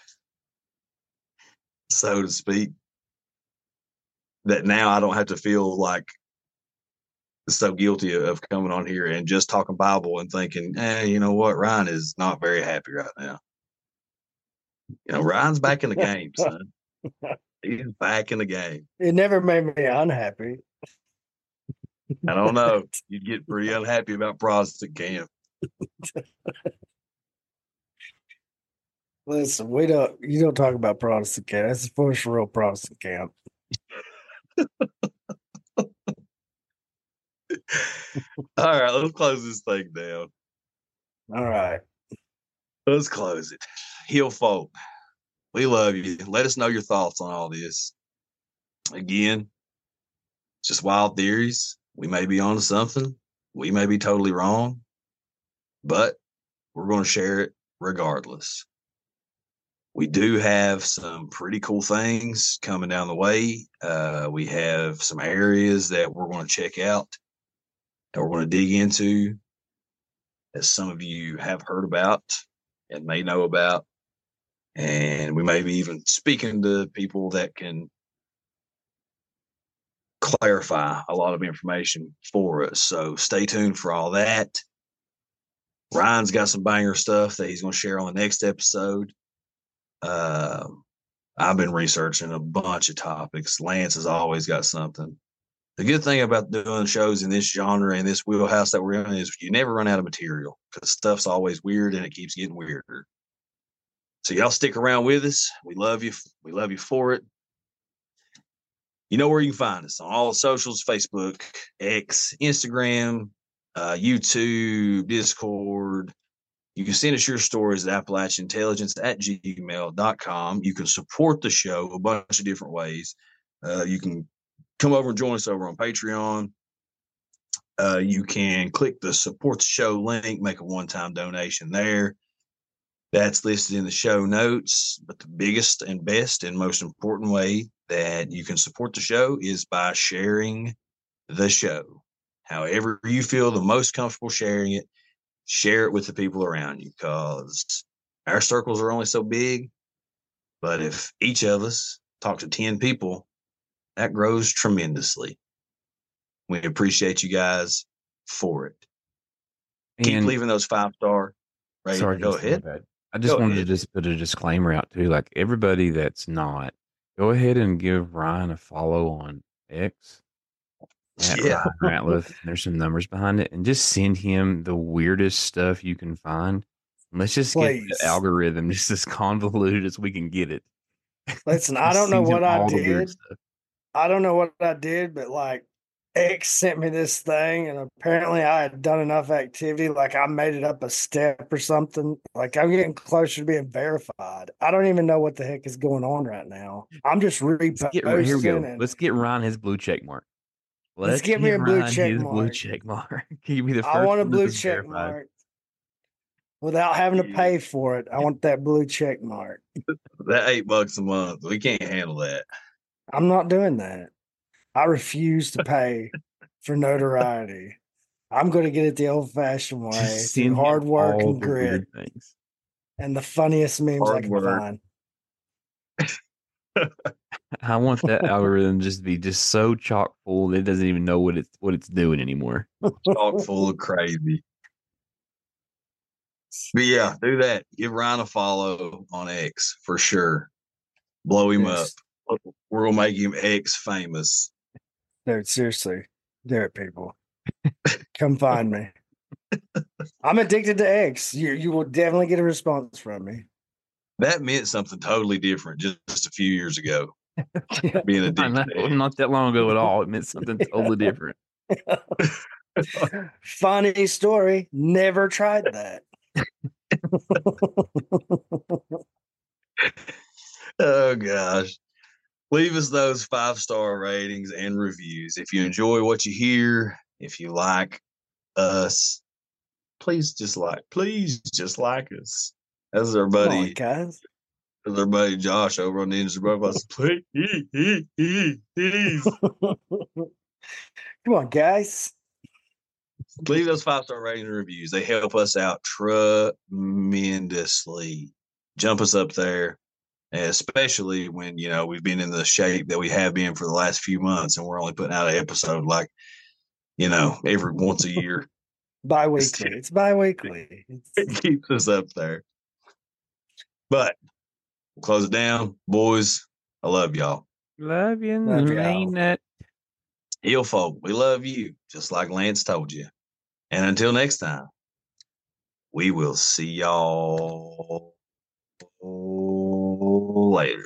S2: so to speak, that now I don't have to feel like so guilty of coming on here and just talking Bible and thinking, you know what, Ryan is not very happy right now. Ryan's back in the game, son. He's back in the game.
S5: It never made me unhappy.
S2: I don't know. You'd get pretty unhappy about Protestant camp.
S5: Listen, you don't talk about Protestant camp. That's the first real Protestant camp.
S2: All right, let's close this thing down.
S5: All right.
S2: Let's close it. Heal folk, we love you. Let us know your thoughts on all this. Again, it's just wild theories. We may be onto something. We may be totally wrong. But we're going to share it regardless. We do have some pretty cool things coming down the way. We have some areas that we're going to check out, that we're going to dig into, that some of you have heard about and may know about. And we may be even speaking to people that can clarify a lot of information for us. So stay tuned for all that. Ryan's got some banger stuff that he's going to share on the next episode. I've been researching a bunch of topics. Lance has always got something. The good thing about doing shows in this genre and this wheelhouse that we're in is you never run out of material because stuff's always weird and it keeps getting weirder. So y'all stick around with us. We love you. We love you for it. You know where you can find us on all the socials: Facebook, X, Instagram, YouTube, Discord. You can send us your stories at AppalachianIntelligence@gmail.com. You can support the show a bunch of different ways. You can come over and join us over on Patreon. You can click the support the show link, make a one-time donation there. That's listed in the show notes. But the biggest and best and most important way that you can support the show is by sharing the show. However you feel the most comfortable sharing it, share it with the people around you, because our circles are only so big. But if each of us talk to 10 people, that grows tremendously. We appreciate you guys for it. Keep leaving those 5-star ratings.
S7: Sorry,
S2: go ahead.
S7: I just wanted to just put a disclaimer out too. Like everybody that's not, go ahead and give Ryan a follow on X. Ryan Ratliff. There's some numbers behind it, and just send him the weirdest stuff you can find. Let's just get the algorithm just as convoluted as we can get it.
S5: Listen, I don't know what I did. I don't know what I did, but like X sent me this thing, and apparently I had done enough activity. Like I made it up a step or something. Like I'm getting closer to being verified. I don't even know what the heck is going on right now. I'm just reposting.
S7: Here we go. Let's get Ryan his blue check mark.
S5: Let's get me a blue check mark.
S7: Blue check mark. Give me the first.
S5: I want a blue check mark without having to pay for it. I want that blue check mark.
S2: That $8 a month, we can't handle that.
S5: I'm not doing that. I refuse to pay for notoriety. I'm going to get it the old-fashioned way, through hard work and grit, and the funniest memes I can find.
S7: I want that algorithm just to be just so chock full that it doesn't even know what it's doing anymore.
S2: Chock full of crazy. But yeah, do that. Give Ryan a follow on X for sure. Blow him up. We're gonna make him X famous.
S5: Dude, seriously. Do it, people. Come find me. I'm addicted to eggs. You will definitely get a response from me.
S2: That meant something totally different just a few years ago. Being
S7: I
S2: addicted
S7: know,
S2: to eggs.
S7: not that long ago at all. It meant something totally different.
S5: Funny story. Never tried that.
S2: Oh gosh. Leave us those 5-star ratings and reviews. If you enjoy what you hear, if you like us, please just like us. That's our
S5: Come on,
S2: buddy.
S5: guys.
S2: That's our buddy Josh over on Ninja Brothers. Please.
S5: Come on, guys.
S2: Leave those 5-star ratings and reviews. They help us out tremendously. Jump us up there. Especially when, we've been in the shape that we have been for the last few months, and we're only putting out an episode every once a year.
S5: Bi-weekly. It's bi-weekly.
S2: It keeps us up there. But we'll close it down. Boys, I love y'all.
S7: Love you.
S5: Love y'all.
S7: Mean that.
S2: Hill folk, we love you, just like Lance told you. And until next time, we will see y'all later.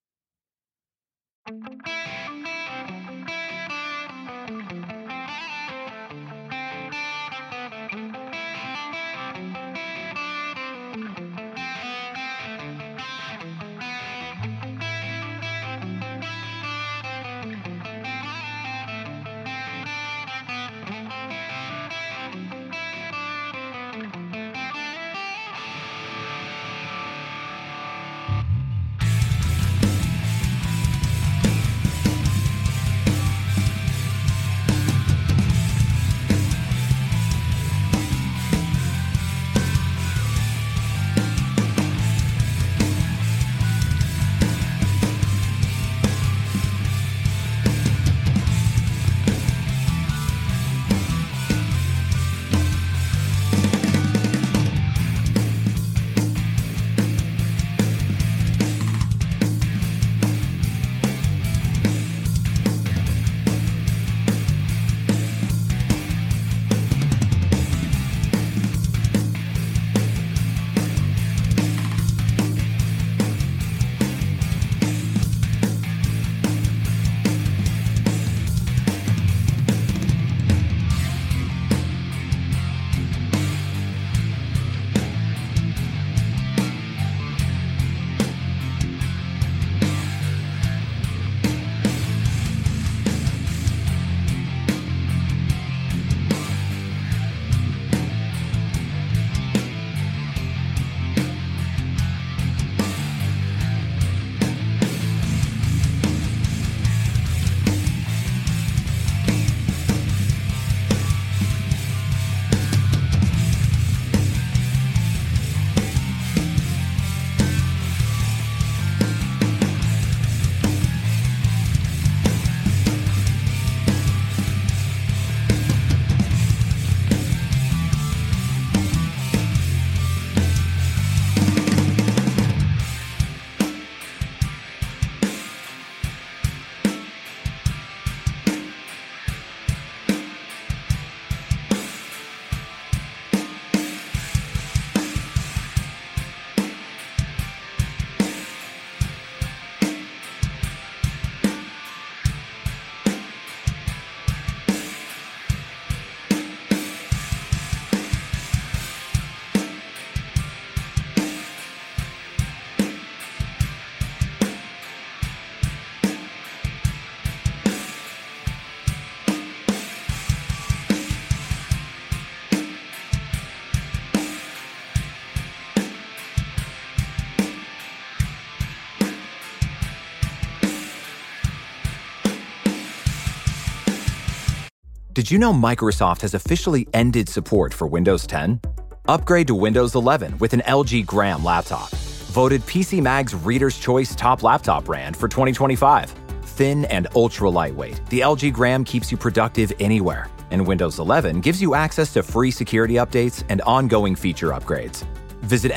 S1: Did you know Microsoft has officially ended support for Windows 10? Upgrade to Windows 11 with an LG Gram laptop. Voted PC Mag's Reader's Choice Top Laptop Brand for 2025. Thin and ultra lightweight, the LG Gram keeps you productive anywhere. And Windows 11 gives you access to free security updates and ongoing feature upgrades. Visit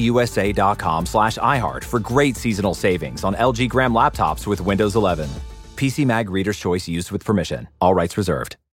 S1: lgusa.com/iHeart for great seasonal savings on LG Gram laptops with Windows 11. PC Mag Reader's Choice used with permission. All rights reserved.